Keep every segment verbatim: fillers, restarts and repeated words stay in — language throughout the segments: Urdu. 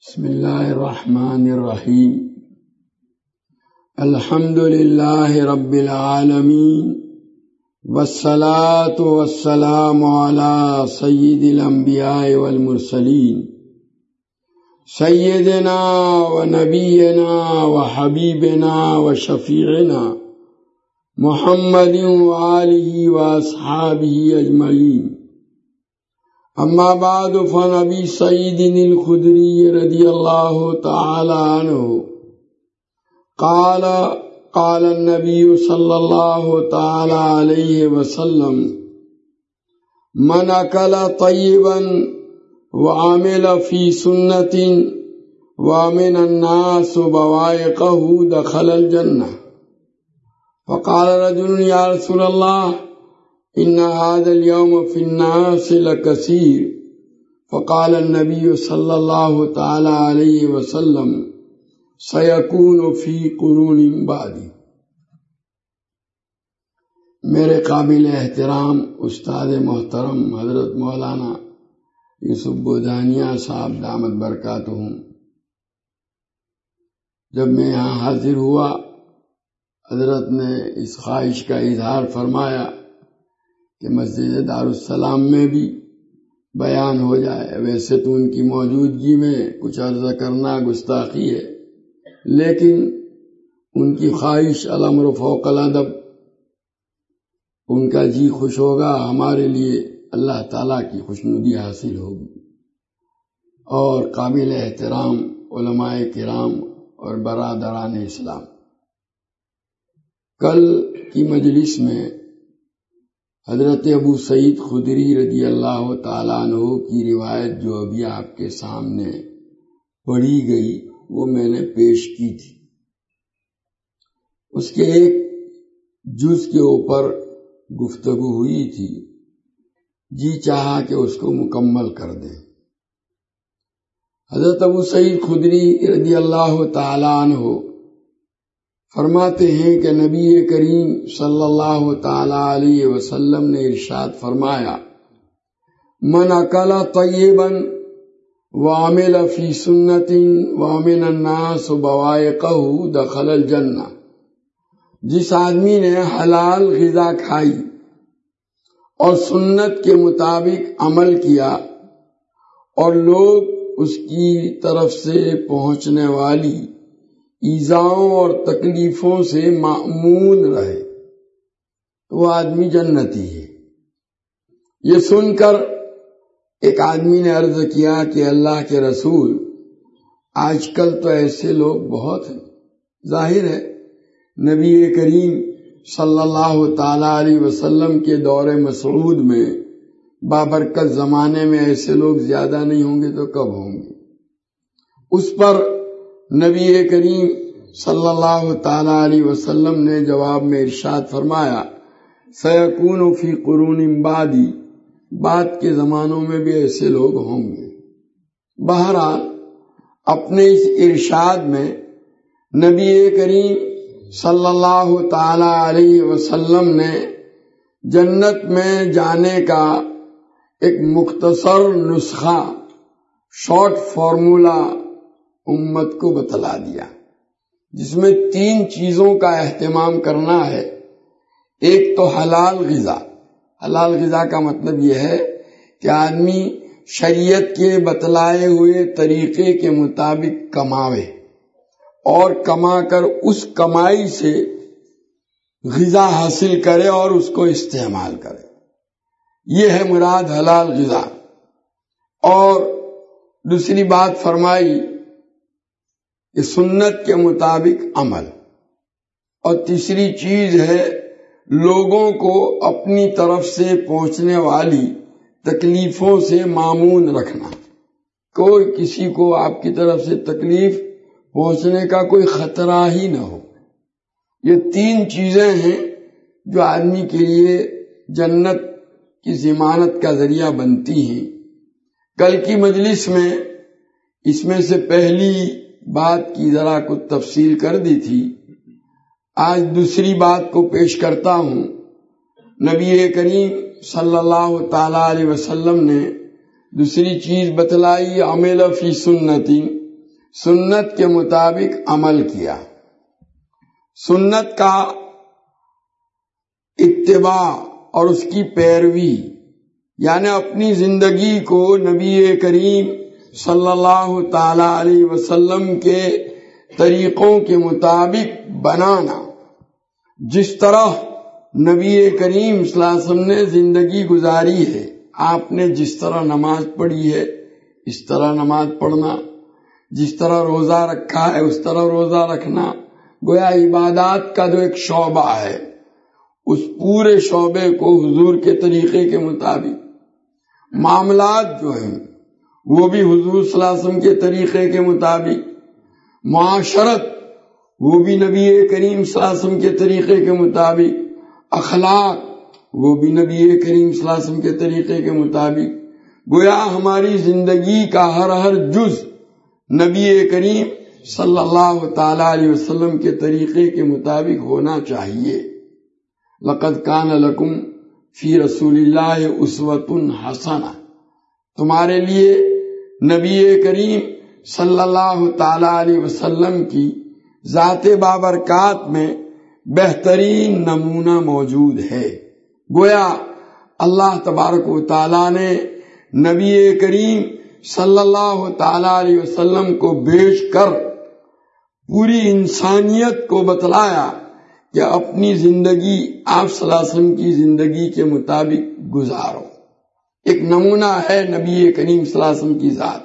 بسم اللہ الرحمن الرحیم الحمد للہ رب العالمین والصلاة والسلام علی سید الانبیاء والمرسلین سیدنا و نبینا و حبیبنا و شفیعنا محمد و آلہ و اصحابہ اجمعین. اما بعد فعن ابی سعید الخدری رضی اللہ تعالی عنہ قال قال النبی صلی اللہ تعالی علیہ وسلم من اکل طیبا وعمل فی سنت ومن الناس بوائقہ دخل الجنہ. فقال رجل یا رسول اللہ ان هذا اليوم في الناس لكثير. فقال النبي صلى الله تعالى عليه وسلم سيكون في قرون بعدي. میرے قابل احترام استاد محترم حضرت مولانا یوسف بودانیہ صاحب دامت برکاتہم، جب میں یہاں حاضر ہوا حضرت نے اس خواہش کا اظہار فرمایا کہ مسجد دارالسلام میں بھی بیان ہو جائے. ویسے تو ان کی موجودگی میں کچھ عرض کرنا گستاخی ہے، لیکن ان کی خواہش الامر فوق الادب، ان کا جی خوش ہوگا، ہمارے لیے اللہ تعالیٰ کی خوشنودی حاصل ہوگی. اور قابل احترام علماء کرام اور برادران اسلام، کل کی مجلس میں حضرت ابو سعید خدری رضی اللہ تعالیٰ عنہ کی روایت جو ابھی آپ کے سامنے پڑھی گئی وہ میں نے پیش کی تھی. اس کے ایک جز کے اوپر گفتگو ہوئی تھی، جی چاہا کہ اس کو مکمل کر دیں. حضرت ابو سعید خدری رضی اللہ تعالیٰ عنہ فرماتے ہیں کہ نبی کریم صلی اللہ تعالی علیہ وسلم نے ارشاد فرمایا من اکل طیبا وعمل فی سنت ومن الناس بوائقہ دخل الجنہ. جس آدمی نے حلال غذا کھائی اور سنت کے مطابق عمل کیا اور لوگ اس کی طرف سے پہنچنے والی ایذاؤں اور تکلیفوں سے مأمون رہے تو وہ آدمی جنتی ہے. یہ سن کر ایک آدمی نے عرض کیا کہ اللہ کے رسول، آج کل تو ایسے لوگ بہت ہیں. ظاہر ہے نبی کریم صلی اللہ تعالی علیہ وسلم کے دور مسعود میں بابرکت زمانے میں ایسے لوگ زیادہ نہیں ہوں گے تو کب ہوں گے. اس پر نبی کریم صلی اللہ تعالی علیہ وسلم نے جواب میں ارشاد فرمایا سیکون فی قرون بعدی، بعد کے زمانوں میں بھی ایسے لوگ ہوں گے. بہرحال اپنے اس ارشاد میں نبی کریم صلی اللہ تعالی علیہ وسلم نے جنت میں جانے کا ایک مختصر نسخہ، شارٹ فارمولا امت کو بتلا دیا، جس میں تین چیزوں کا اہتمام کرنا ہے. ایک تو حلال غذا. حلال غذا کا مطلب یہ ہے کہ آدمی شریعت کے بتلائے ہوئے طریقے کے مطابق کماوے اور کما کر اس کمائی سے غذا حاصل کرے اور اس کو استعمال کرے. یہ ہے مراد حلال غذا. اور دوسری بات فرمائی کہ سنت کے مطابق عمل. اور تیسری چیز ہے لوگوں کو اپنی طرف سے پہنچنے والی تکلیفوں سے مامون رکھنا. کوئی کسی کو آپ کی طرف سے تکلیف پہنچنے کا کوئی خطرہ ہی نہ ہو. یہ تین چیزیں ہیں جو آدمی کے لیے جنت کی ضمانت کا ذریعہ بنتی ہیں. کل کی مجلس میں اس میں سے پہلی بات کی ذرا کچھ تفصیل کر دی تھی. آج دوسری بات کو پیش کرتا ہوں. نبی کریم صلی اللہ تعالی علیہ وسلم نے دوسری چیز بتلائی عمل فی سنتی، سنت کے مطابق عمل کیا، سنت کا اتباع اور اس کی پیروی، یعنی اپنی زندگی کو نبی کریم صلی اللہ تعالی علیہ وسلم کے طریقوں کے مطابق بنانا، جس طرح نبی کریم صلی اللہ علیہ وسلم نے زندگی گزاری ہے، آپ نے جس طرح نماز پڑھی ہے اس طرح نماز پڑھنا، جس طرح روزہ رکھا ہے اس طرح روزہ رکھنا، گویا عبادات کا جو ایک شعبہ ہے اس پورے شعبے کو حضور کے طریقے کے مطابق، معاملات جو ہیں وہ بھی حضور صلی اللہ علیہ وسلم کے طریقے کے مطابق، معاشرت وہ بھی نبی کریم صلی اللہ علیہ وسلم کے طریقے کے مطابق، اخلاق وہ بھی نبی کریم صلی اللہ علیہ وسلم کے طریقے کے مطابق، گویا ہماری زندگی کا ہر ہر جز نبی کریم صلی اللہ تعالی علیہ وسلم کے طریقے کے مطابق ہونا چاہیے۔ لقد کان لکم فی رسول اللہ اسوۃ حسنہ، تمہارے لیے نبی کریم صلی اللہ تعالی علیہ وسلم کی ذات بابرکات میں بہترین نمونہ موجود ہے۔ گویا اللہ تبارک و تعالی نے نبی کریم صلی اللہ تعالی علیہ وسلم کو بھیج کر پوری انسانیت کو بتلایا کہ اپنی زندگی آپ صلی اللہ علیہ وسلم کی زندگی کے مطابق گزارو۔ ایک نمونہ ہے نبی کریم صلی اللہ علیہ وسلم کی ذات۔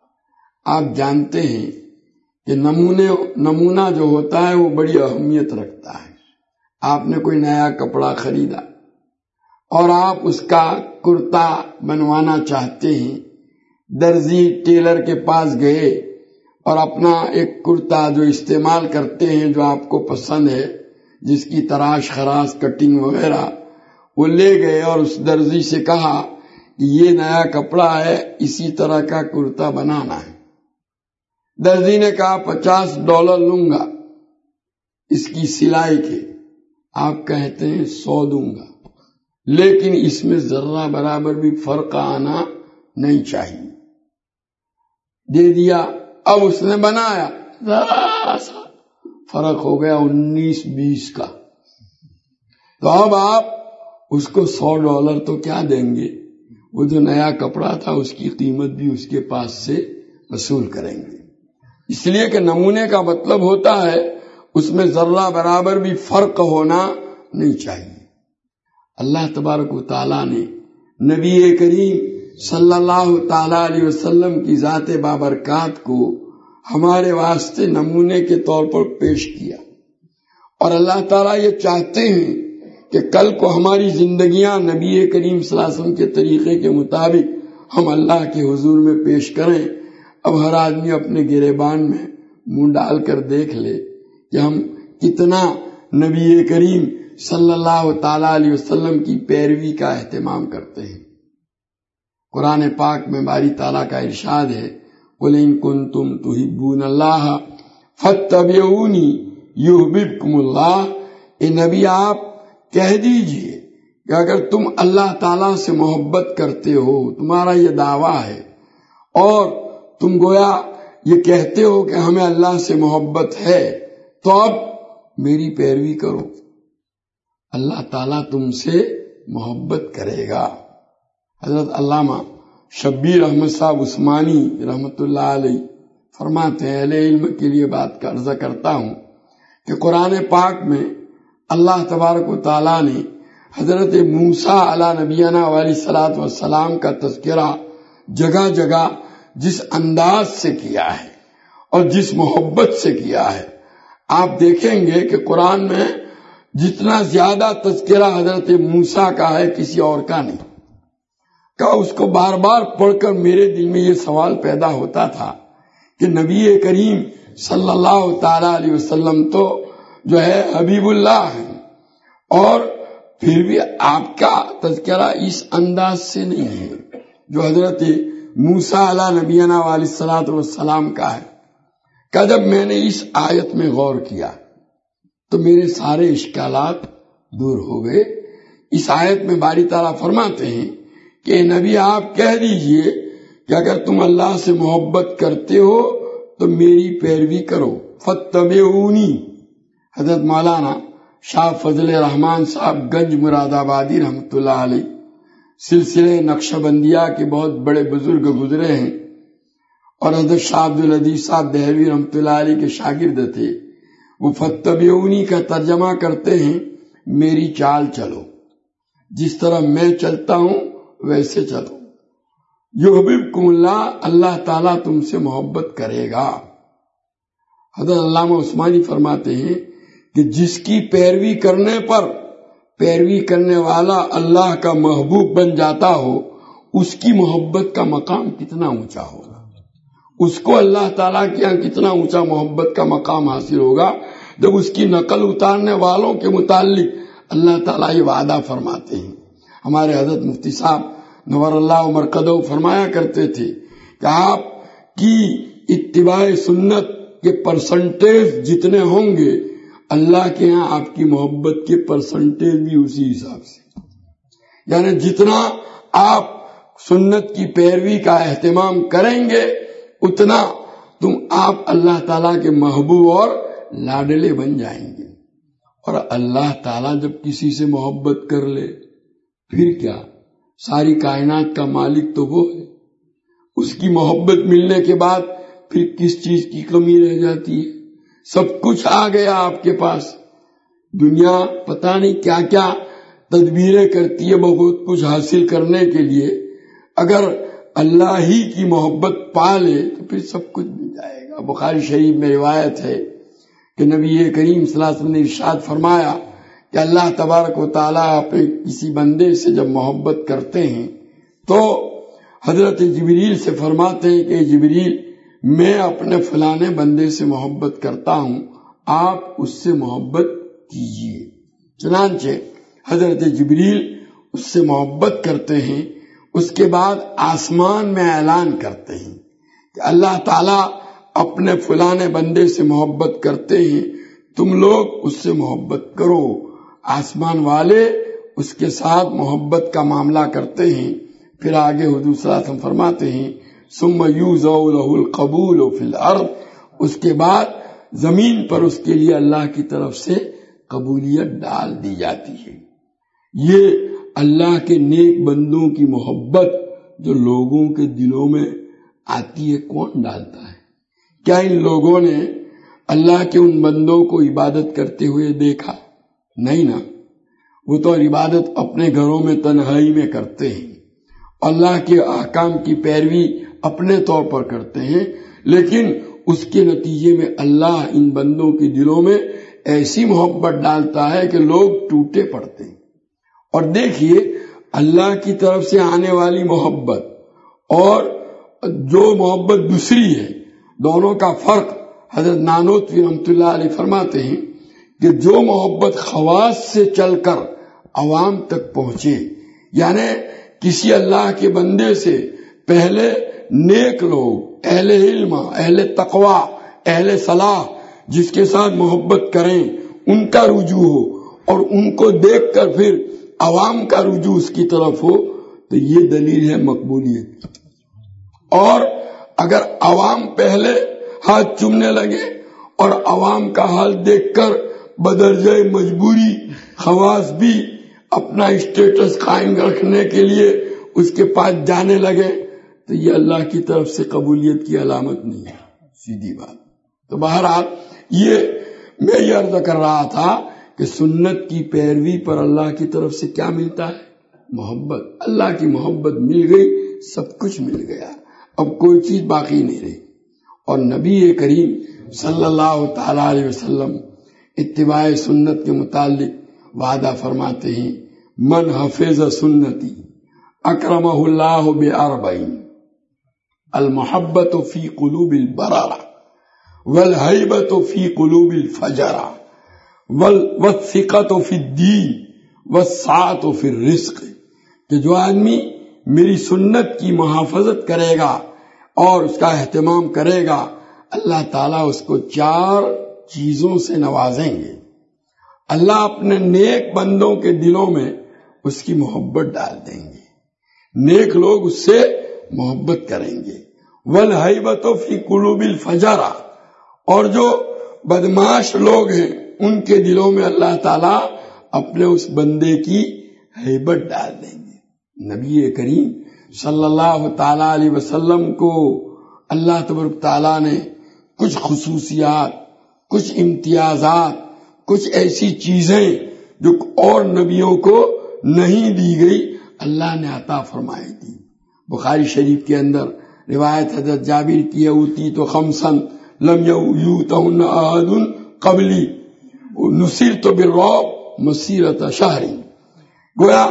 آپ جانتے ہیں کہ نمونے نمونہ جو ہوتا ہے وہ بڑی اہمیت رکھتا ہے۔ آپ نے کوئی نیا کپڑا خریدا اور آپ اس کا کرتا بنوانا چاہتے ہیں، درزی ٹیلر کے پاس گئے اور اپنا ایک کرتا جو استعمال کرتے ہیں، جو آپ کو پسند ہے، جس کی تراش خراش کٹنگ وغیرہ، وہ لے گئے اور اس درزی سے کہا کہ یہ نیا کپڑا ہے، اسی طرح کا کرتا بنانا ہے۔ درزی نے کہا پچاس ڈالر لوں گا اس کی سلائی کے، آپ کہتے ہیں سو دوں گا، لیکن اس میں ذرہ برابر بھی فرق آنا نہیں چاہیے۔ دے دیا، اب اس نے بنایا، ذرا سا فرق ہو گیا انیس بیس کا، تو اب آپ اس کو سو ڈالر تو کیا دیں گے، وہ جو نیا کپڑا تھا اس کی قیمت بھی اس کے پاس سے وصول کریں گے۔ اس لیے کہ نمونے کا مطلب ہوتا ہے اس میں ذرہ برابر بھی فرق ہونا نہیں چاہیے۔ اللہ تبارک و تعالیٰ نے نبی کریم صلی اللہ تعالی علیہ وسلم کی ذات بابرکات کو ہمارے واسطے نمونے کے طور پر پیش کیا، اور اللہ تعالیٰ یہ چاہتے ہیں کہ کل کو ہماری زندگیاں نبی کریم صلی اللہ علیہ وسلم کے طریقے کے مطابق ہم اللہ کے حضور میں پیش کریں۔ اب ہر آدمی اپنے گریبان میں منہ ڈال کر دیکھ لے کہ ہم کتنا نبی کریم صلی اللہ تعالی علیہ وسلم کی پیروی کا اہتمام کرتے ہیں۔ قرآن پاک میں باری تعالیٰ کا ارشاد ہے، قُلْ إِن كُنتُمْ تُحِبُّونَ اللَّهَ فَاتَّبِعُونِي يُحْبِبْكُمُ اللَّهُ۔ اے نبی آپ کہہ دیجئے کہ اگر تم اللہ تعالیٰ سے محبت کرتے ہو، تمہارا یہ دعویٰ ہے، اور تم گویا یہ کہتے ہو کہ ہمیں اللہ سے محبت ہے، تو اب میری پیروی کرو، اللہ تعالیٰ تم سے محبت کرے گا۔ حضرت علامہ شبیر احمد صاحب عثمانی رحمت اللہ علیہ فرماتے ہیں، اہل علم کے لیے بات کا عرض کرتا ہوں کہ قرآن پاک میں اللہ تبارک و تعالیٰ نے حضرت موسیٰ علیہ نبینا علیہ الصلوۃ والسلام کا تذکرہ جگہ جگہ جس انداز سے کیا ہے اور جس محبت سے کیا ہے، آپ دیکھیں گے کہ قرآن میں جتنا زیادہ تذکرہ حضرت موسیٰ کا ہے کسی اور کا نہیں۔ کہ اس کو بار بار پڑھ کر میرے دل میں یہ سوال پیدا ہوتا تھا کہ نبی کریم صلی اللہ تعالی علیہ وسلم تو جو ہے حبیب اللہ ہے، اور پھر بھی آپ کا تذکرہ اس انداز سے نہیں ہے جو حضرت موسیٰ علیہ نبینا علیہ الصلوۃ والسلام کا ہے۔ کہ جب میں نے اس آیت میں غور کیا تو میرے سارے اشکالات دور ہو گئے۔ اس آیت میں باری تعالیٰ فرماتے ہیں کہ نبی آپ کہہ دیجئے کہ اگر تم اللہ سے محبت کرتے ہو تو میری پیروی کرو، فتبعونی۔ حضرت مولانا شاہ فضل رحمان صاحب گنج مراد آبادی رحمۃ اللہ علیہ سلسلے نقش بندیہ کے بہت بڑے بزرگ گزرے ہیں، اور حضرت شاہ عبد العزیز صاحب دہلوی رحمۃ اللہ علیہ کے شاگرد تھے۔ وہ فتبعونی کا ترجمہ کرتے ہیں میری چال چلو، جس طرح میں چلتا ہوں ویسے چلو۔ یحببکم اللہ، اللہ تعالیٰ تم سے محبت کرے گا۔ حضرت علامہ عثمانی فرماتے ہیں کہ جس کی پیروی کرنے پر پیروی کرنے والا اللہ کا محبوب بن جاتا ہو، اس کی محبت کا مقام کتنا اونچا ہوگا، اس کو اللہ تعالیٰ کے یہاں کتنا اونچا محبت کا مقام حاصل ہوگا، جب اس کی نقل اتارنے والوں کے متعلق اللہ تعالیٰ یہ وعدہ فرماتے ہیں۔ ہمارے حضرت مفتی صاحب نور اللہ مرقدہ فرمایا کرتے تھے کہ آپ کی اتباع سنت کے پرسنٹیج جتنے ہوں گے، اللہ کے ہاں آپ کی محبت کے پرسنٹیج بھی اسی حساب سے، یعنی جتنا آپ سنت کی پیروی کا اہتمام کریں گے اتنا تم آپ اللہ تعالیٰ کے محبوب اور لاڈلے بن جائیں گے۔ اور اللہ تعالیٰ جب کسی سے محبت کر لے پھر کیا، ساری کائنات کا مالک تو وہ ہے، اس کی محبت ملنے کے بعد پھر کس چیز کی کمی رہ جاتی ہے؟ سب کچھ آ گیا آپ کے پاس۔ دنیا پتہ نہیں کیا کیا تدبیریں کرتی ہے بہت کچھ حاصل کرنے کے لیے، اگر اللہ ہی کی محبت پا لے تو پھر سب کچھ مل جائے گا۔ بخاری شریف میں روایت ہے کہ نبی کریم صلی اللہ علیہ وسلم نے ارشاد فرمایا کہ اللہ تبارک و تعالیٰ اپنے کسی بندے سے جب محبت کرتے ہیں تو حضرت جبریل سے فرماتے ہیں کہ جبریل میں اپنے فلانے بندے سے محبت کرتا ہوں، آپ اس سے محبت کیجیے۔ چنانچہ حضرت جبریل اس سے محبت کرتے ہیں، اس کے بعد آسمان میں اعلان کرتے ہیں کہ اللہ تعالیٰ اپنے فلانے بندے سے محبت کرتے ہیں، تم لوگ اس سے محبت کرو۔ آسمان والے اس کے ساتھ محبت کا معاملہ کرتے ہیں۔ پھر آگے حضور صلی اللہ علیہ وسلم فرماتے ہیں ثم یوضع لہ القبول فی الارض، اس کے بعد زمین پر اس کے لیے اللہ کی طرف سے قبولیت ڈال دی جاتی ہے۔ یہ اللہ کے نیک بندوں کی محبت جو لوگوں کے دلوں میں آتی ہے کون ڈالتا ہے؟ کیا ان لوگوں نے اللہ کے ان بندوں کو عبادت کرتے ہوئے دیکھا؟ نہیں نا، وہ تو عبادت اپنے گھروں میں تنہائی میں کرتے ہیں، اللہ کے احکام کی پیروی اپنے طور پر کرتے ہیں، لیکن اس کے نتیجے میں اللہ ان بندوں کے دلوں میں ایسی محبت ڈالتا ہے کہ لوگ ٹوٹے پڑتے ہیں۔ اور دیکھیے اللہ کی طرف سے آنے والی محبت اور جو محبت دوسری ہے، دونوں کا فرق حضرت نانوتوی رحمۃ اللہ علیہ فرماتے ہیں کہ جو محبت خواص سے چل کر عوام تک پہنچے، یعنی کسی اللہ کے بندے سے پہلے نیک لوگ، اہل علم، اہل تقوی، اہل صلاح جس کے ساتھ محبت کریں، ان کا رجوع ہو اور ان کو دیکھ کر پھر عوام کا رجوع اس کی طرف ہو، تو یہ دلیل ہے مقبولیت۔ اور اگر عوام پہلے ہاتھ چومنے لگے اور عوام کا حال دیکھ کر بدرجہ مجبوری خواص بھی اپنا اسٹیٹس قائم رکھنے کے لیے اس کے پاس جانے لگے، تو یہ اللہ کی طرف سے قبولیت کی علامت نہیں ہے، سیدھی بات۔ تو بہرحال یہ میں یہ عرض کر رہا تھا کہ سنت کی پیروی پر اللہ کی طرف سے کیا ملتا ہے؟ محبت۔ اللہ کی محبت مل گئی، سب کچھ مل گیا، اب کوئی چیز باقی نہیں رہی۔ اور نبی کریم صلی اللہ تعالی علیہ وسلم اتباع سنت کے متعلق وعدہ فرماتے ہیں من حفظ سنتی اکرمہ اللہ باربعین، المحبت فی قلوب البررہ، والہیبت فی قلوب الفجرہ، والثقۃ فی الدین، والسعۃ فی الرزق، کہ جو آدمی میری سنت کی محافظت کرے گا اور اس کا اہتمام کرے گا، اللہ تعالیٰ اس کو چار چیزوں سے نوازیں گے۔ اللہ اپنے نیک بندوں کے دلوں میں اس کی محبت ڈال دیں گے، نیک لوگ اس سے محبت کریں گے، والہیبۃ فی قلوب الفجرہ، اور جو بدماش لوگ ہیں ان کے دلوں میں اللہ تعالیٰ اپنے اس بندے کی ہیبت ڈال دیں گے۔ نبی کریم صلی اللہ تعالیٰ علیہ وسلم کو اللہ تبارک تعالیٰ نے کچھ خصوصیات، کچھ امتیازات، کچھ ایسی چیزیں جو اور نبیوں کو نہیں دی گئی اللہ نے عطا فرمائی تھی۔ بخاری شریف کے اندر روایت حضرت جابر کی، اوتی تو خمسن لم یؤتہن احد قبلی نصرت بالرعب مسیرۃ شہر۔ گویا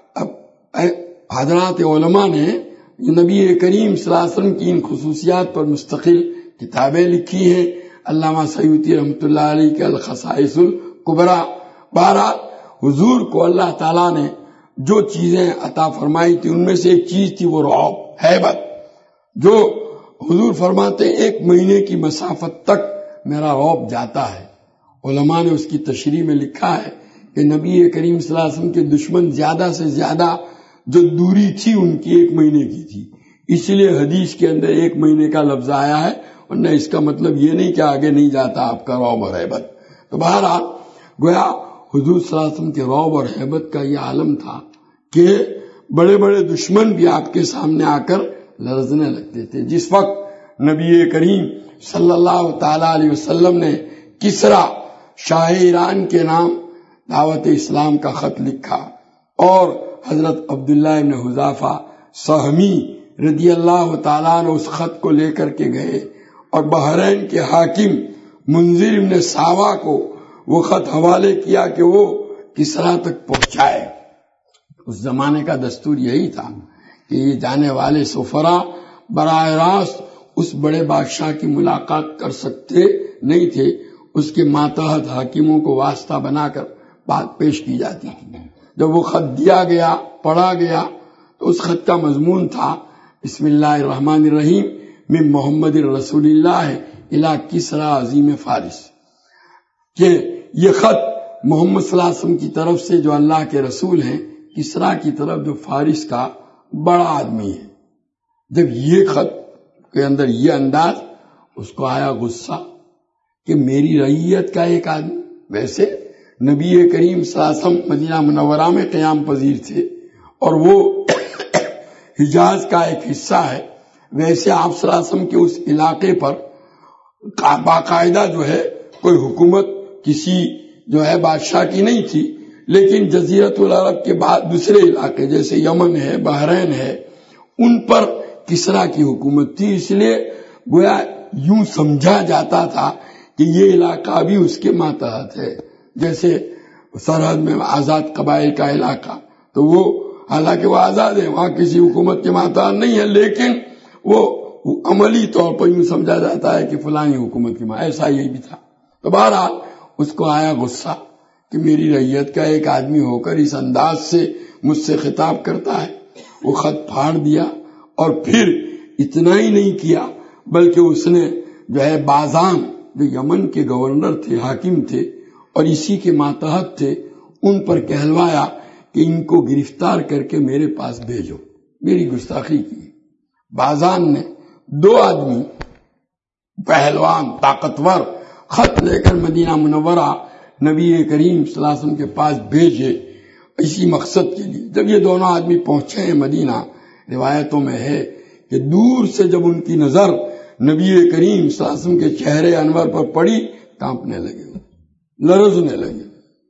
حضرات علماء نے نبی کریم صلی اللہ علیہ وسلم کی ان خصوصیات پر مستقل کتابیں لکھی ہیں۔ علامہ سیوطی رحمۃ اللہ علیہ کے الخصائص الکبریٰ۔ بہرحال حضور کو اللہ تعالیٰ نے جو چیزیں عطا فرمائی تھی ان میں سے ایک چیز تھی وہ رعب، ہیبت، جو حضور فرماتے ہیں ایک مہینے کی مسافت تک میرا رعب جاتا ہے۔ علماء نے اس کی تشریح میں لکھا ہے کہ نبی کریم صلی اللہ علیہ وسلم کے دشمن زیادہ سے زیادہ جو دوری تھی ان کی ایک مہینے کی تھی، اس لیے حدیث کے اندر ایک مہینے کا لفظ آیا ہے، ورنہ اس کا مطلب یہ نہیں کہ آگے نہیں جاتا آپ کا رعب اور ہیبت۔ تو بہرحال گویا حضور صلی اللہ علیہ وسلم کے رعب اور ہیبت کا یہ عالم تھا کہ بڑے بڑے دشمن بھی آپ کے سامنے آ کر لرزنے لگتے تھے۔ جس وقت نبی کریم صلی اللہ تعالی علیہ وسلم نے کسرا شاہ ایران کے نام دعوت اسلام کا خط لکھا اور حضرت عبداللہ ابن حذافہ سہمی رضی اللہ تعالیٰ نے اس خط کو لے کر کے گئے اور بحرین کے حاکم منذر ابن ساوا کو وہ خط حوالے کیا کہ وہ کسرا تک پہنچائے۔ اس زمانے کا دستور یہی تھا کہ یہ جانے والے سفراء براہ راست اس بڑے بادشاہ کی ملاقات کر سکتے نہیں تھے، اس کے ماتحت حاکموں کو واسطہ بنا کر بات پیش کی جاتی تھی۔ جب وہ خط دیا گیا، پڑھا گیا، تو اس خط کا مضمون تھا بسم اللہ الرحمن الرحیم من محمد رسول اللہ الی کسرا عظیم فارس، کہ یہ خط محمد صلی اللہ علیہ وسلم کی طرف سے جو اللہ کے رسول ہیں کسرا کی طرف جو فارس کا بڑا آدمی ہے۔ جب یہ خط کے اندر یہ انداز، اس کو آیا غصہ کہ میری رعیت کا ایک آدمی، ویسے نبی کریم صلی اللہ علیہ وسلم مدینہ منورہ میں قیام پذیر تھے اور وہ حجاز کا ایک حصہ ہے، ویسے آپ صلی اللہ علیہ وسلم کے اس علاقے پر باقاعدہ جو ہے کوئی حکومت کسی جو ہے بادشاہ کی نہیں تھی، لیکن جزیرت العرب کے بعد دوسرے علاقے جیسے یمن ہے، بحرین ہے، ان پر کسرا کی حکومت تھی، اس لیے گویا یوں سمجھا جاتا تھا کہ یہ علاقہ بھی اس کے ماتحت ہے، جیسے سرحد میں آزاد قبائل کا علاقہ، تو وہ حالانکہ وہ آزاد ہے، وہاں کسی حکومت کے ماتحت نہیں ہے، لیکن وہ عملی طور پر یوں سمجھا جاتا ہے کہ فلانی حکومت کی ماں، ایسا یہ بھی تھا۔ تو بہرحال اس کو آیا غصہ کہ میری رعیت کا ایک آدمی ہو کر اس انداز سے مجھ سے خطاب کرتا ہے۔ وہ خط پھاڑ دیا اور پھر اتنا ہی نہیں کیا بلکہ اس نے جو ہے بازان جو یمن کے گورنر تھے، حاکم تھے اور اسی کے ماتحت تھے، ان پر کہلوایا کہ ان کو گرفتار کر کے میرے پاس بھیجو، میری گستاخی کی۔ بازان نے دو آدمی پہلوان طاقتور خط لے کر مدینہ منورہ نبی کریم صلی اللہ علیہ وسلم کے پاس بھیجے اسی مقصد کے لیے۔ جب یہ دونوں آدمی پہنچے ہیں مدینہ، روایتوں میں ہے کہ دور سے جب ان کی نظر نبی کریم صلی اللہ علیہ وسلم کے چہرے انور پر پڑی، کانپنے لگے، لرزنے لگے۔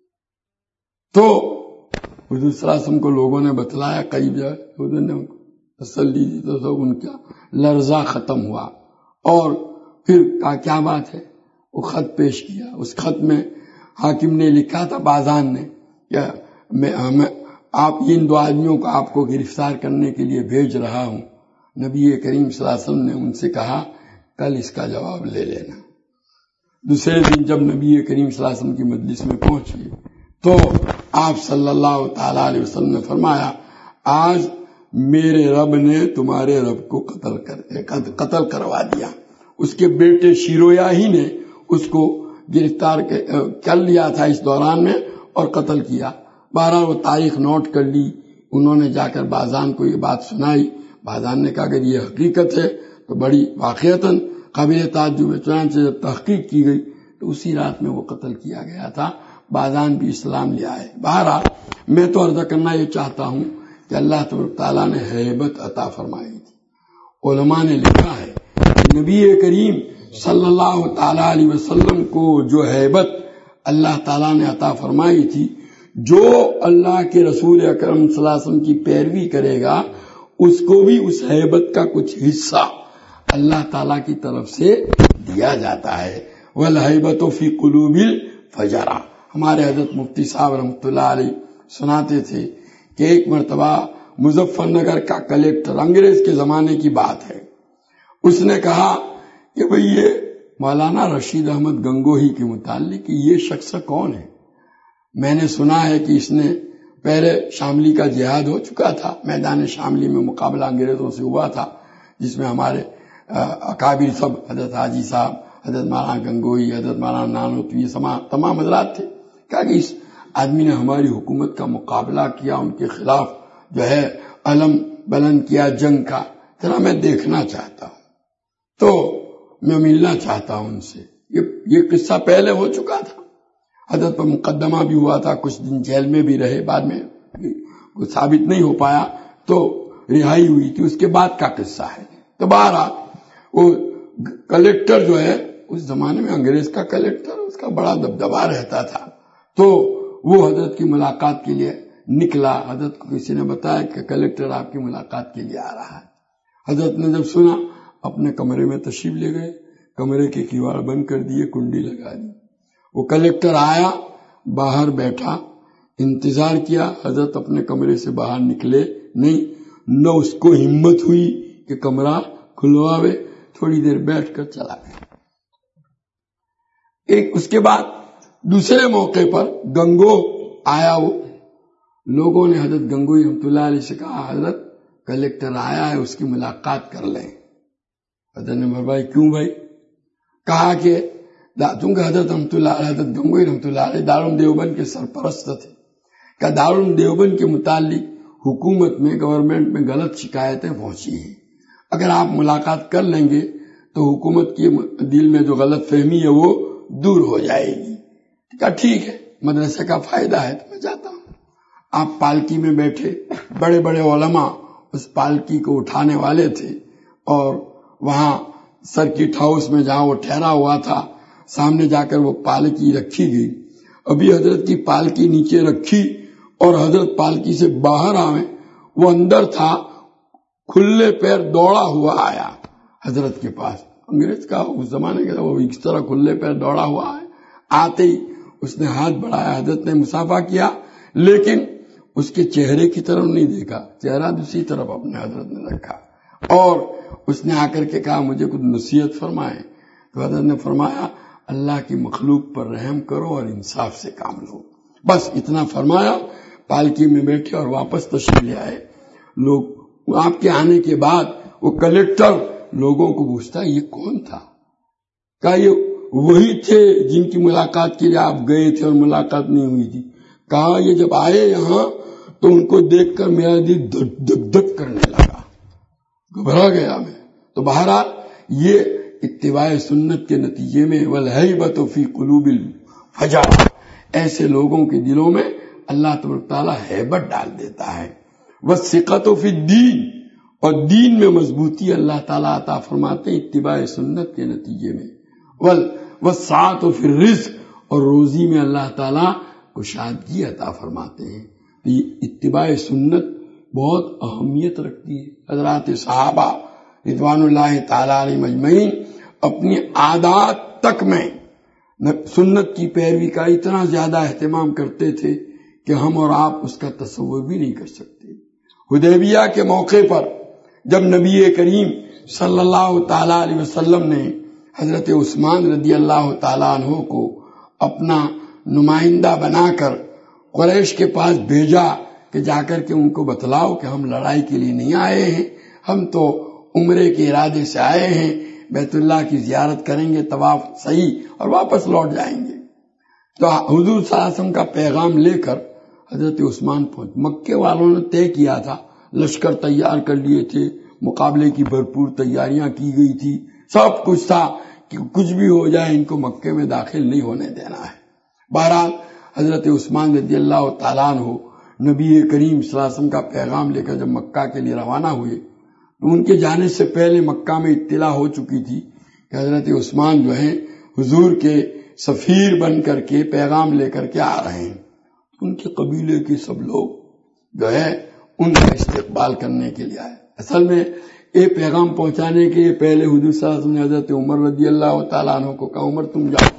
تو حضور صلی اللہ علیہ وسلم کو لوگوں نے بتلایا، قریب جائے حضور نے ان کو تسلی دی تو سب ان کا لرزہ ختم ہوا، اور پھر کہا کیا بات ہے، وہ خط پیش کیا۔ اس خط میں حاکم نے لکھا تھا، بازان نے، کہ میں آپ ان دو آدمیوں کو آپ کو گرفتار کرنے کے لیے بھیج رہا ہوں۔ نبی کریم صلی اللہ علیہ وسلم نے ان سے کہا کل اس کا جواب لے لینا۔ دوسرے دن جب نبی کریم صلی اللہ علیہ وسلم کی مجلس میں پہنچی تو آپ صلی اللہ تعالی علیہ وسلم نے فرمایا، آج میرے رب نے تمہارے رب کو قتل کر قتل کروا دیا۔ اس کے بیٹے شیرویا ہی نے اس کو گرفتار کر لیا تھا اس دوران میں اور قتل کیا۔ بہرحال وہ تاریخ نوٹ کر لی، انہوں نے جا کر بازان کو یہ بات سنائی۔ بازان نے کہا اگر یہ حقیقت ہے تو بڑی واقعتاً قابل تعجب ہے. چنانچہ جب تحقیق کی گئی تو اسی رات میں وہ قتل کیا گیا تھا. بازان بھی اسلام لے آئے. بہرحال میں تو عرض کرنا یہ چاہتا ہوں کہ اللہ تبارک تعالیٰ نے ہیبت عطا فرمائی تھی. علماء نے لکھا ہے کہ نبی کریم صلی اللہ تعالی علیہ وسلم کو جو ہیبت اللہ تعالیٰ نے عطا فرمائی تھی، جو اللہ کے رسول اکرم صلی اللہ علیہ وسلم کی پیروی کرے گا اس کو بھی اس ہیبت کا کچھ حصہ اللہ تعالیٰ کی طرف سے دیا جاتا ہے. وَالْهَيْبَةُ فِي قُلُوبِ الْفَجَرَةِ. ہمارے حضرت مفتی صاحب رحمۃ اللہ علیہ سناتے تھے کہ ایک مرتبہ مظفر نگر کا کلیکٹر، انگریز کے زمانے کی بات ہے، اس نے کہا کہ بھئی یہ مولانا رشید احمد گنگوہی کے متعلق یہ شخص کون ہے؟ میں نے سنا ہے کہ اس نے پہلے شاملی کا جہاد ہو چکا تھا، میدان شاملی میں مقابلہ انگریزوں سے ہوا تھا، جس میں ہمارے اکابر سب حضرت حاجی صاحب، حضرت مولانا گنگوہی، حضرت مولانا نانوتوی، تمام حضرات تھے. کہا کہ اس آدمی نے ہماری حکومت کا مقابلہ کیا، ان کے خلاف جو ہے علم بلند کیا جنگ کا، ذرا میں دیکھنا چاہتا ہوں، تو میں ملنا چاہتا ہوں ان سے. یہ یہ قصہ پہلے ہو چکا تھا، حضرت پر مقدمہ بھی ہوا تھا، کچھ دن جیل میں بھی رہے، بعد میں کچھ ثابت نہیں ہو پایا تو رہائی ہوئی تھی، اس کے بعد کا قصہ ہے. تو بہرحال وہ کلیکٹر جو ہے اس زمانے میں انگریز کا کلیکٹر، اس کا بڑا دبدبا رہتا تھا، تو وہ حضرت کی ملاقات کے لیے نکلا. حضرت کو کسی نے بتایا کہ کلیکٹر آپ کی ملاقات کے لیے آ رہا ہے. حضرت نے جب سنا اپنے کمرے میں تشریف لے گئے، کمرے کے کیواڑ بند کر دیے، کنڈی لگا دی. وہ کلیکٹر آیا، باہر بیٹھا، انتظار کیا. حضرت اپنے کمرے سے باہر نکلے نہیں، نہ اس کو ہمت ہوئی کہ کمرہ کھلواوے. تھوڑی دیر بیٹھ کر چلا گیا. ایک اس کے بعد دوسرے موقع پر گنگو آیا. وہ لوگوں نے حضرت گنگوئی رحمۃ اللہ علیہ سے کہا حضرت کلیکٹر آیا ہے، اس کی ملاقات کر لیں. حضرت نے فرمایا کیوں بھائی؟ کہا کہ چونکہ حضرت رحمۃ اللہ علیہ حضرت گنگوئی رحمۃ اللہ علیہ دارالعلوم دیوبند کے سرپرست تھے، کہ دارالعلوم دیوبند کے متعلق حکومت میں، گورنمنٹ میں غلط شکایتیں پہنچی ہیں، اگر آپ ملاقات کر لیں گے تو حکومت کے دل میں جو غلط فہمی ہے وہ دور ہو جائے گی. کہا ٹھیک ہے، مدرسے کا فائدہ ہے تو میں جاتا ہوں. آپ پالکی میں بیٹھے، بڑے بڑے علماء اس پالکی کو اٹھانے والے تھے، اور وہاں سرکٹ ہاؤس میں جہاں وہ ٹھہرا ہوا تھا سامنے جا کر وہ پالکی رکھی گئی. ابھی حضرت کی پالکی نیچے رکھی اور حضرت پالکی سے باہر آئے، وہ اندر تھا، کھلے پیر دوڑا ہوا آیا حضرت کے پاس. انگریز کا اس زمانے کا وہ اس طرح کھلے پیر دوڑا ہوا ہے. آتے ہی اس نے ہاتھ بڑھایا، حضرت نے مصافحہ کیا، لیکن اس کے چہرے کی طرف نہیں دیکھا، چہرہ دوسری طرف اپنے حضرت نے رکھا، اور اس نے آ کر کے کہا مجھے کچھ نصیحت فرمائے. تو حضرت نے فرمایا اللہ کی مخلوق پر رحم کرو اور انصاف سے کام لو. بس اتنا فرمایا، پالکی میں بیٹھے اور واپس تشریف لے آئے. لوگ آپ کے آنے کے بعد وہ کلیکٹر لوگوں کو پوچھتا یہ کون تھا؟ کہا یہ وہی تھے جن کی ملاقات کے لیے آپ گئے تھے اور ملاقات نہیں ہوئی تھی. کہا یہ جب آئے یہاں تو ان کو دیکھ کر میرا دل دھک دھک کرنے لگا، گھبرا گیا میں. تو بہرحال یہ اتباع سنت کے نتیجے میں والہیبۃ فی قلوب الفجر، ایسے لوگوں کے دلوں میں اللہ تبارک تعالیٰ ہیبت ڈال دیتا ہے. والثقۃ فی الدین، اور دین میں مضبوطی اللہ تعالیٰ عطا فرماتے ہیں اتباع سنت کے نتیجے میں. والسعۃ فی الرزق، اور روزی میں اللہ تعالیٰ کشادگی عطا فرماتے ہیں. یہ اتباع سنت بہت اہمیت رکھتی ہے. حضرات صحابہ رضوان اللہ تعالی علیہم اجمعین اپنی عادات تک میں سنت کی پیروی کا اتنا زیادہ اہتمام کرتے تھے کہ ہم اور آپ اس کا تصور بھی نہیں کر سکتے. حدیبیہ کے موقع پر جب نبی کریم صلی اللہ تعالی علیہ وسلم نے حضرت عثمان رضی اللہ تعالیٰ عنہ کو اپنا نمائندہ بنا کر قریش کے پاس بھیجا کہ جا کر کے ان کو بتلاؤ کہ ہم لڑائی کے لیے نہیں آئے ہیں، ہم تو عمرے کے ارادے سے آئے ہیں، بیت اللہ کی زیارت کریں گے، طواف صحیح اور واپس لوٹ جائیں گے. تو حضور صلی اللہ علیہ وسلم کا پیغام لے کر حضرت عثمان پہنچ. مکے والوں نے طے کیا تھا، لشکر تیار کر لیے تھے، مقابلے کی بھرپور تیاریاں کی گئی تھی، سب کچھ تھا کہ کچھ بھی ہو جائے ان کو مکے میں داخل نہیں ہونے دینا ہے۔ بہرحال حضرت عثمان رضی اللہ تعالیٰ عنہ نبی کریم صلی اللہ علیہ وسلم کا پیغام لے کر جب مکہ کے لیے روانہ ہوئے تو ان کے جانے سے پہلے مکہ میں اطلاع ہو چکی تھی کہ حضرت عثمان جو ہیں حضور کے سفیر بن کر کے پیغام لے کر کے آ رہے ہیں۔ ان کے قبیلے کے سب لوگ جو ہے ان کا استقبال کرنے کے لیے آئے۔ اصل میں یہ پیغام پہنچانے کے پہلے حضور صلی اللہ علیہ وسلم نے حضرت عمر رضی اللہ تعالیٰ عنہ کو کہا عمر تم جاؤ۔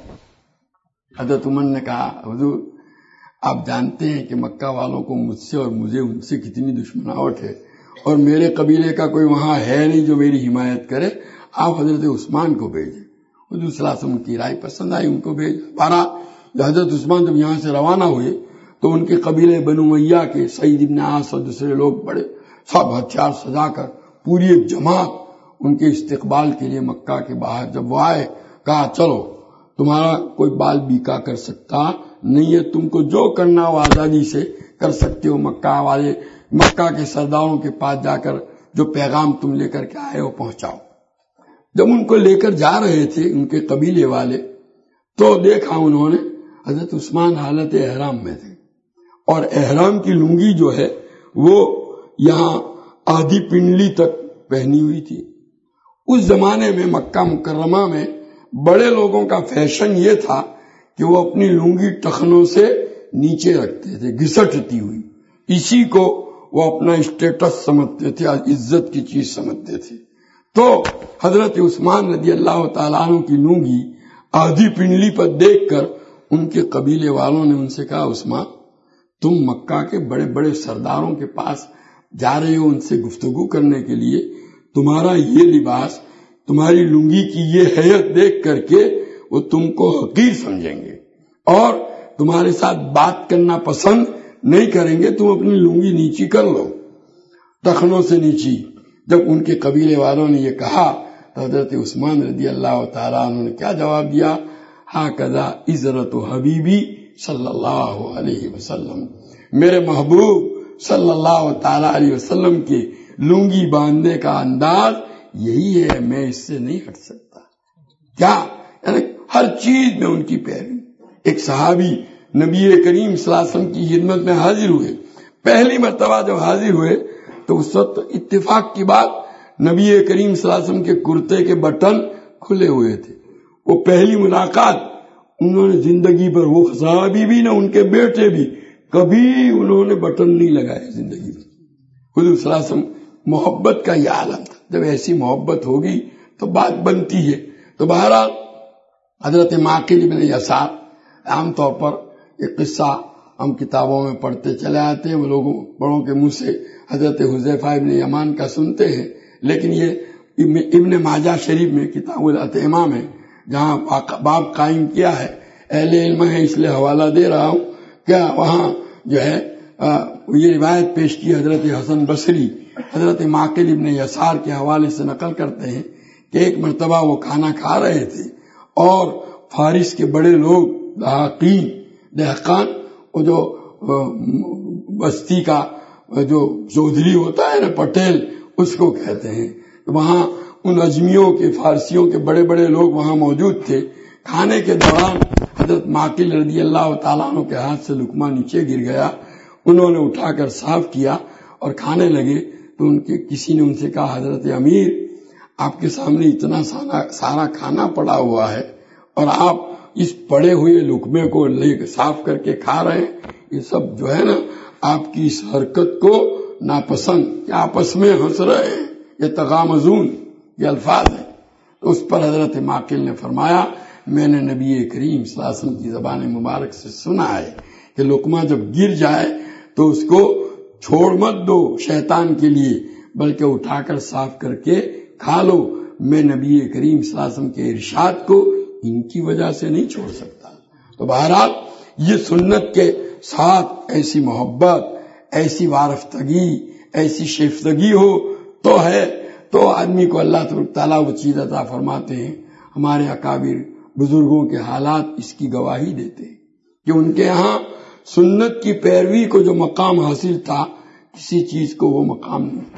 حضرت عمر نے کہا حضور آپ جانتے ہیں کہ مکہ والوں کو مجھ سے اور مجھے ان سے کتنی دشمناوٹ ہے، اور میرے قبیلے کا کوئی وہاں ہے نہیں جو میری حمایت کرے، آپ حضرت عثمان کو بھیجیں۔ حضور صلی اللہ علیہ وسلم کی رائے پسند آئی، ان کو بھیجا۔ بارہ حضرت عثمان جب یہاں سے روانہ ہوئے تو ان کے قبیلے بنو امیہ کے سعید بن عاص اور دوسرے لوگ بڑے سب ہتھیار سجا کر پوری ایک جماعت ان کے استقبال کے لیے مکہ کے باہر جب وہ آئے، کہا چلو تمہارا کوئی بال بیکا کر سکتا نہیں ہے، تم کو جو کرنا ہو آزادی سے کر سکتے ہو، مکہ والے مکہ کے سرداروں کے پاس جا کر جو پیغام تم لے کر کے آئے ہو پہنچاؤ۔ جب ان کو لے کر جا رہے تھے ان کے قبیلے والے تو دیکھا انہوں نے حضرت عثمان حالت احرام میں تھے، اور احرام کی لنگی جو ہے وہ یہاں آدھی پنڈلی تک پہنی ہوئی تھی۔ اس زمانے میں مکہ مکرمہ میں بڑے لوگوں کا فیشن یہ تھا کہ وہ اپنی لنگی ٹخنوں سے نیچے رکھتے تھے گھسٹتی ہوئی، اسی کو وہ اپنا اسٹیٹس سمجھتے تھے، عزت کی چیز سمجھتے تھے۔ تو حضرت عثمان رضی اللہ تعالیٰ عنہ کی لنگی آدھی پنڈلی پر دیکھ کر ان کے قبیلے والوں نے ان سے کہا عثمان تم مکہ کے بڑے بڑے سرداروں کے پاس جا رہے ہو ان سے گفتگو کرنے کے لیے، تمہارا یہ لباس تمہاری لنگی کی یہ حیت دیکھ کر کے وہ تم کو حقیر سمجھیں گے اور تمہارے ساتھ بات کرنا پسند نہیں کریں گے، تم اپنی لنگی نیچی کر لو ٹخنوں سے نیچی۔ جب ان کے قبیلے والوں نے یہ کہا تو حضرت عثمان رضی اللہ تعالیٰ عنہ نے کیا جواب دیا، ہاکذا عزرت حبیبی صلی اللہ علیہ وسلم، میرے محبوب صلی اللہ تعالیٰ علیہ وسلم کے لنگی باندھنے کا انداز یہی ہے، میں اس سے نہیں ہٹ سکتا۔ کیا یعنی ہر چیز میں ان کی پیروی۔ ایک صحابی نبی کریم صلی اللہ علیہ وسلم کی خدمت میں حاضر ہوئے، پہلی مرتبہ جب حاضر ہوئے تو اس وقت اتفاق کی بات نبی کریم صلی اللہ علیہ وسلم کے کرتے کے بٹن کھلے ہوئے تھے۔ وہ پہلی ملاقات انہوں نے زندگی پر، وہ صحابی بھی نہ ان کے بیٹے بھی کبھی انہوں نے بٹن نہیں لگائے زندگی میں۔ حضور صلی اللہ علیہ وسلم محبت کا یہ عالم تھا، جب ایسی محبت ہوگی تو بات بنتی ہے۔ تو بہرحال حضرت معقل بن یسار، عام طور پر ایک قصہ ہم کتابوں میں پڑھتے چلے آتے ہیں، وہ لوگوں بڑوں کے منہ سے حضرت حذیفہ ابن یمان کا سنتے ہیں، لیکن یہ ابن ماجہ شریف میں کتاب الاطعمہ میں جہاں باب قائم کیا ہے، اہل علم ہے اس لیے حوالہ دے رہا ہوں، کیا وہاں جو ہے یہ روایت پیش کی حضرت حسن بصری حضرت معقل ابن یسار کے حوالے سے نقل کرتے ہیں کہ ایک مرتبہ وہ کھانا کھا رہے تھے اور فارس کے بڑے لوگ دہاقین دہقان، وہ جو بستی کا جو چودھری ہوتا ہے نا پٹیل، اس کو کہتے ہیں، وہاں ان اجمیوں کے فارسیوں کے بڑے بڑے لوگ وہاں موجود تھے۔ کھانے کے دوران حضرت معقل رضی اللہ تعالیٰ عنہ کے ہاتھ سے لقمہ نیچے گر گیا، انہوں نے اٹھا کر صاف کیا اور کھانے لگے تو ان کے کسی نے ان سے کہا حضرت امیر آپ کے سامنے اتنا سارا کھانا پڑا ہوا ہے اور آپ اس پڑے ہوئے لقمے کو لے صاف کر کے کھا رہے ہیں، یہ سب جو ہے نا آپ کی اس حرکت کو ناپسند، کہ آپس میں ہنس رہے ہیں، یہ تغامزون یہ الفاظ ہیں۔ تو اس پر حضرت معقل نے فرمایا میں نے نبی کریم صلی اللہ علیہ وسلم کی زبان مبارک سے سنا ہے کہ لقمہ جب گر جائے تو اس کو چھوڑ مت دو شیطان کے لیے، بلکہ اٹھا کر صاف کر کے کھا لو۔ میں نبی کریم صلی اللہ علیہ وسلم کے ارشاد کو ان کی وجہ سے نہیں چھوڑ سکتا۔ تو بہرحال یہ سنت کے ساتھ ایسی محبت، ایسی وارفتگی، ایسی شیفتگی ہو تو ہے تو آدمی کو اللہ تبارک تعالیٰ وہ چیز عطا فرماتے ہیں۔ ہمارے اکابر بزرگوں کے حالات اس کی گواہی دیتے ہیں کہ ان کے ہاں سنت کی پیروی کو جو مقام حاصل تھا کسی چیز کو وہ مقام نہیں۔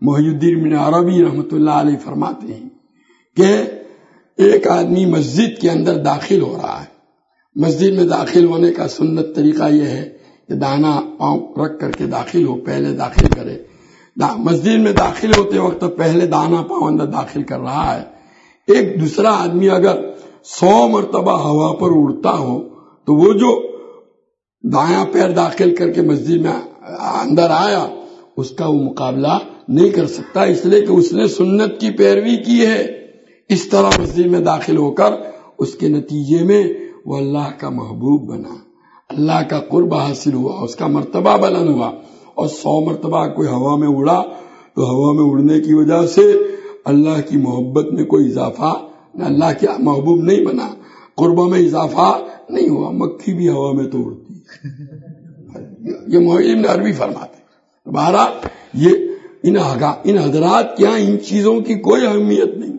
محی الدین بن عربی رحمۃ اللہ علیہ فرماتے ہیں کہ ایک آدمی مسجد کے اندر داخل ہو رہا ہے. مسجد میں داخل ہونے کا سنت طریقہ یہ ہے کہ دانا پاؤں رکھ کر کے داخل ہو، پہلے داخل کرے. مسجد میں داخل ہوتے وقت پہلے دانا پاؤں اندر داخل کر رہا ہے. ایک دوسرا آدمی اگر سو مرتبہ ہوا پر اڑتا ہو تو وہ جو دایاں پیر داخل کر کے مسجد میں اندر آیا اس کا وہ مقابلہ نہیں کر سکتا، اس لیے کہ اس نے سنت کی پیروی کی ہے. اس طرح مسجد میں داخل ہو کر اس کے نتیجے میں وہ اللہ کا محبوب بنا، اللہ کا قرب حاصل ہوا، اس کا مرتبہ بلند ہوا. اور سو مرتبہ کوئی ہوا میں اڑا تو ہوا میں اڑنے کی وجہ سے اللہ کی محبت میں کوئی اضافہ نہ، اللہ کے محبوب نہیں بنا، قربوں میں اضافہ نہیں ہوا. مکھی بھی ہوا میں تو اڑتی یہ محی ابن عربی فرماتے. بہرحال یہ ان ان حضرات کے یہاں ان چیزوں کی کوئی اہمیت نہیں،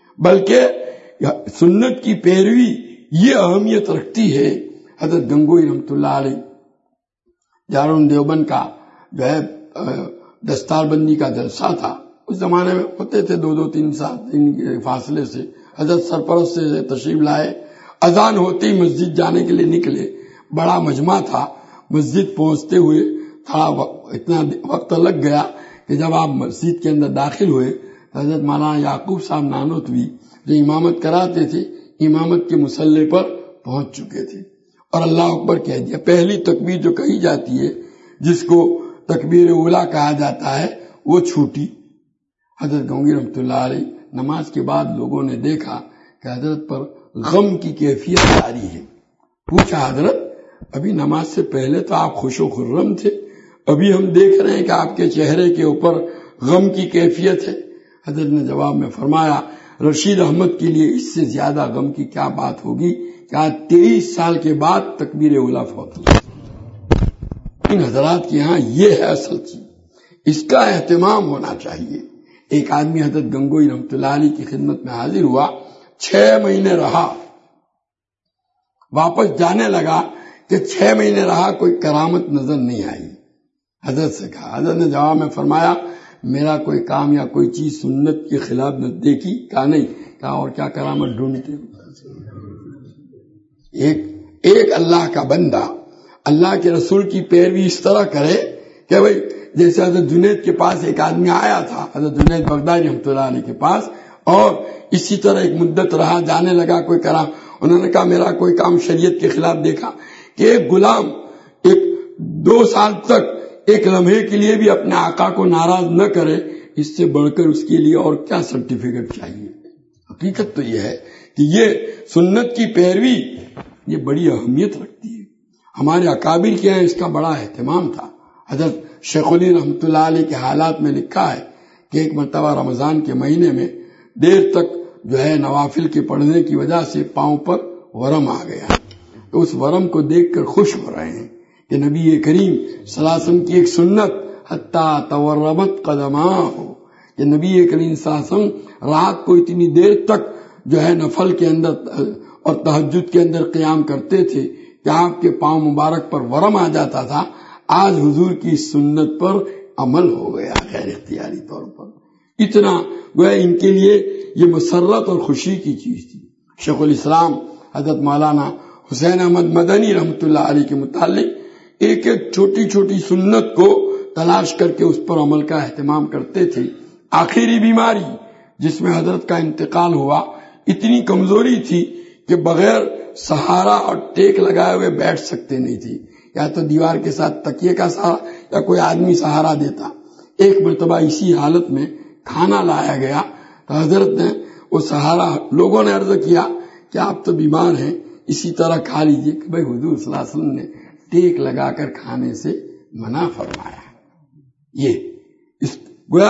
بلکہ سنت کی پیروی یہ اہمیت رکھتی ہے. حضرت گنگوئی رحمۃ اللہ علیہ دارالعلوم دیوبند کا جو ہے دستار بندی کا جلسہ تھا، اس زمانے میں ہوتے تھے دو دو تین سات دن کے فاصلے سے. حضرت سرپرست سے تشریف لائے، اذان ہوتی مسجد جانے کے لیے نکلے. بڑا مجمع تھا، مسجد پہنچتے ہوئے تھا اتنا وقت لگ گیا کہ جب آپ مسجد کے اندر داخل ہوئے حضرت مولانا یعقوب صاحب نانوتوی جو امامت کراتے تھے امامت کے مصلی پر پہنچ چکے تھے اور اللہ اکبر کہہ دیا. پہلی تکبیر جو کہی جاتی ہے جس کو تکبیر اولا کہا جاتا ہے وہ چھوٹی. حضرت گنگوئی رحمۃ اللہ علیہ نماز کے بعد لوگوں نے دیکھا کہ حضرت پر غم کی کیفیت جاری ہے. پوچھا حضرت ابھی نماز سے پہلے تو آپ خوش و خرم تھے، ابھی ہم دیکھ رہے ہیں کہ آپ کے چہرے کے اوپر غم کی کیفیت ہے. حضرت نے جواب میں فرمایا رشید احمد کے لیے اس سے زیادہ غم کی کیا بات ہوگی کہ آج تیئیس سال کے بعد تکبیر اولا فوت ہوئی. ان حضرات کے یہاں یہ ہے اصل چیز، اس کا اہتمام ہونا چاہیے. ایک آدمی حضرت گنگوئی رحمۃ اللہ علیہ کی خدمت میں حاضر ہوا، چھ مہینے رہا، واپس جانے لگا کہ چھ مہینے رہا کوئی کرامت نظر نہیں آئی. حضرت سے کہا، حضرت نے جواب میں فرمایا میرا کوئی کام یا کوئی چیز سنت کے خلاف نہ دیکھی؟ کہا نہیں. کہا اور کیا کرامت ڈھونڈتے؟ ایک ایک اللہ کا بندہ اللہ کے رسول کی پیروی اس طرح کرے کہ بھئی جیسے حضرت جنید کے پاس ایک آدمی آیا تھا، حضرت جنید بغدادی رحمۃ اللہ علیہ کے پاس، اور اسی طرح ایک مدت رہا، جانے لگا کوئی کرام. انہوں نے کہا میرا کوئی کام شریعت کے خلاف دیکھا؟ کہ ایک غلام ایک دو سال تک ایک لمحے کے لیے بھی اپنے آقا کو ناراض نہ کرے، اس سے بڑھ کر اس کے لیے اور کیا سرٹیفکیٹ چاہیے. حقیقت تو یہ ہے کہ یہ سنت کی پیروی یہ بڑی اہمیت رکھتی ہے. ہمارے اکابر کے یہاں اس کا بڑا اہتمام تھا. حضرت شیخ علی رحمۃ اللہ علیہ کے حالات میں لکھا ہے کہ ایک مرتبہ رمضان کے مہینے میں دیر تک جو ہے نوافل کے پڑھنے کی وجہ سے پاؤں پر ورم آ گیا. تو اس ورم کو دیکھ کر خوش ہو رہے ہیں کہ نبی کریم صلی اللہ علیہ وسلم کی ایک سنت حتی تورمت قدماہ ہو کہ نبی کریم صلی اللہ علیہ وسلم رات کو اتنی دیر تک جو ہے نفل کے اندر اور تہجد کے اندر قیام کرتے تھے کہ آپ کے پاؤں مبارک پر ورم آ جاتا تھا. آج حضور کی سنت پر عمل ہو گیا غیر اختیاری طور پر. اتنا گویا ان کے لیے یہ مسرت اور خوشی کی چیز تھی. شیخ الاسلام حضرت مولانا حسین احمد مدنی رحمۃ اللہ علیہ کے متعلق ایک ایک چھوٹی چھوٹی سنت کو تلاش کر کے اس پر عمل کا اہتمام کرتے تھے. آخری بیماری جس میں حضرت کا انتقال ہوا اتنی کمزوری تھی کہ بغیر سہارا اور ٹیک لگائے ہوئے بیٹھ سکتے نہیں تھی، یا تو دیوار کے ساتھ تکیے کا سہارا یا کوئی آدمی سہارا دیتا. ایک مرتبہ اسی حالت میں کھانا لایا گیا تو حضرت نے وہ سہارا، لوگوں نے عرض کیا کہ آپ تو بیمار ہیں اسی طرح کھا لیجئے، کہ بھائی حضور صلی اللہ علیہ وسلم نے ٹیک لگا کر کھانے سے منع فرمایا. یہ اس گویا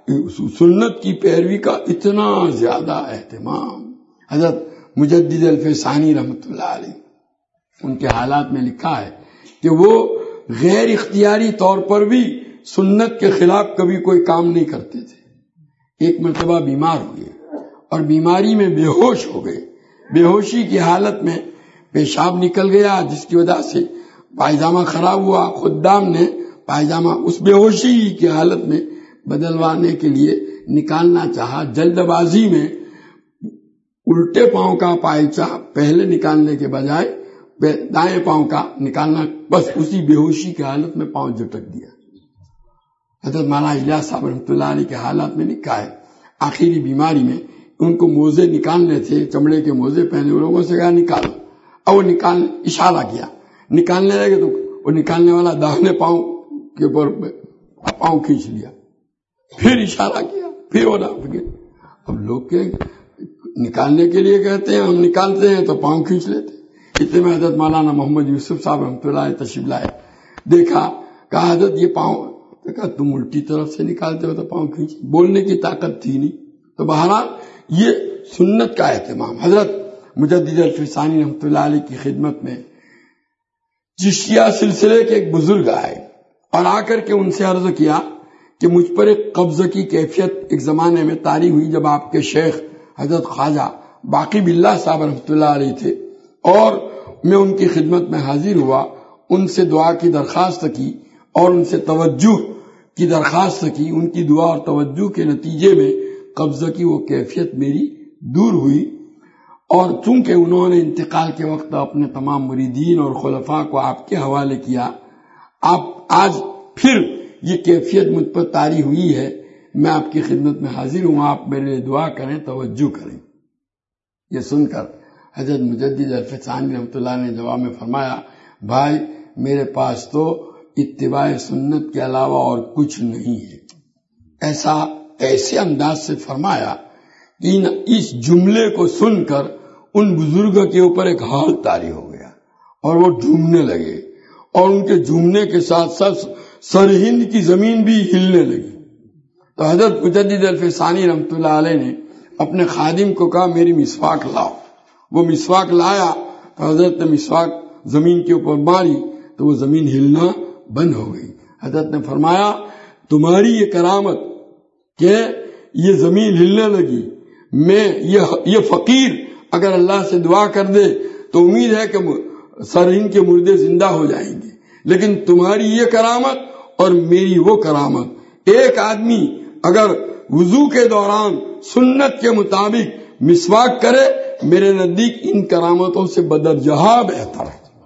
سنت کی پیروی کا اتنا زیادہ اہتمام. حضرت مجدد الفسانی رحمۃ اللہ علیہ ان کے حالات میں لکھا ہے کہ وہ غیر اختیاری طور پر بھی سنت کے خلاف کبھی کوئی کام نہیں کرتے تھے. ایک مرتبہ بیمار ہوئے اور بیماری میں بے ہوش ہو گئے. بے ہوشی کی حالت میں پیشاب نکل گیا جس کی وجہ سے پائجامہ خراب ہوا. خدام نے پائجامہ اس بے ہوشی کی حالت میں بدلوانے کے لیے نکالنا چاہا، جلد بازی میں الٹے پاؤں کا پائچہ پہلے نکالنے کے بجائے دائیں پاؤں کا نکالنا، بس اسی بے ہوشی کی حالت میں پاؤں جھٹک دیا۔ حضرت مولانا الیاس صاحب رحمۃ اللہ علیہ کے حالات میں لکھا ہے، آخری بیماری میں ان کو موزے نکالنے تھے، چمڑے کے موزے پہنے، ان لوگوں سے کہا نکالو، اور وہ نکال اشارہ کیا، نکالنے لگے تو وہ نکالنے والا داہنے پاؤں کے اوپر پاؤں کھینچ لیا، پھر اشارہ کیا، پھر وہ اب لوگ کے نکالنے کے لیے کہتے ہیں، ہم نکالتے ہیں تو پاؤں کھینچ لیتے۔ اتنے میں حضرت مولانا محمد یوسف صاحب رحمۃ اللہ علیہ تشریف لائے، دیکھا، کہا حضرت یہ پاؤں، کہا تم الٹی طرف سے نکالتے ہو تو پاؤں کھینچ، بولنے کی طاقت تھی نہیں۔ تو بہرحال یہ سنت کا اہتمام۔ حضرت مجدد الفسانی رحمۃ اللہ علیہ کی خدمت میں چشتیہ سلسلے کے ایک بزرگ آئے اور آ کر کے ان سے عرض کیا کہ مجھ پر ایک قبض کی کیفیت ایک زمانے میں طاری ہوئی جب آپ کے شیخ حضرت خواجہ باقی باللہ صاحب رحمۃ اللہ علیہ تھے، اور میں ان کی خدمت میں حاضر ہوا، ان سے دعا کی درخواست کی اور ان سے توجہ کی درخواست کی، ان کی دعا اور توجہ کے نتیجے میں قبض کی وہ کیفیت میری دور ہوئی، اور چونکہ انہوں نے انتقال کے وقت اپنے تمام مریدین اور خلفاء کو آپ کے حوالے کیا، آپ آج پھر یہ کیفیت مجھ پر طاری ہوئی ہے، میں آپ کی خدمت میں حاضر ہوں، آپ میرے لیے دعا کریں، توجہ کریں۔ یہ سن کر حضرت مجدد الفسانی رحمۃ اللہ نے جواب میں فرمایا، بھائی میرے پاس تو اتباع سنت کے علاوہ اور کچھ نہیں ہے۔ ایسا ایسے انداز سے فرمایا کہ اس جملے کو سن کر ان بزرگوں کے اوپر ایک حال طاری ہو گیا اور وہ جھومنے لگے، اور ان کے جھومنے کے ساتھ ساتھ سرہند کی زمین بھی ہلنے لگی۔ تو حضرت مجدد الفسانی رحمۃ اللہ علیہ نے اپنے خادم کو کہا میری مسواک لاؤ، وہ مسواک لایا تو حضرت نے مسواک زمین کے اوپر ماری تو وہ زمین ہلنا بند ہو گئی۔ حضرت نے فرمایا تمہاری یہ کرامت کہ یہ زمین ہلنے لگی، میں یہ فقیر اگر اللہ سے دعا کر دے تو امید ہے کہ سرہند کے مردے زندہ ہو جائیں گے، لیکن تمہاری یہ کرامت اور میری وہ کرامت، ایک آدمی اگر وضو کے دوران سنت کے مطابق مسواک کرے میرے نزدیک ان کرامتوں سے بدرجہ بہتر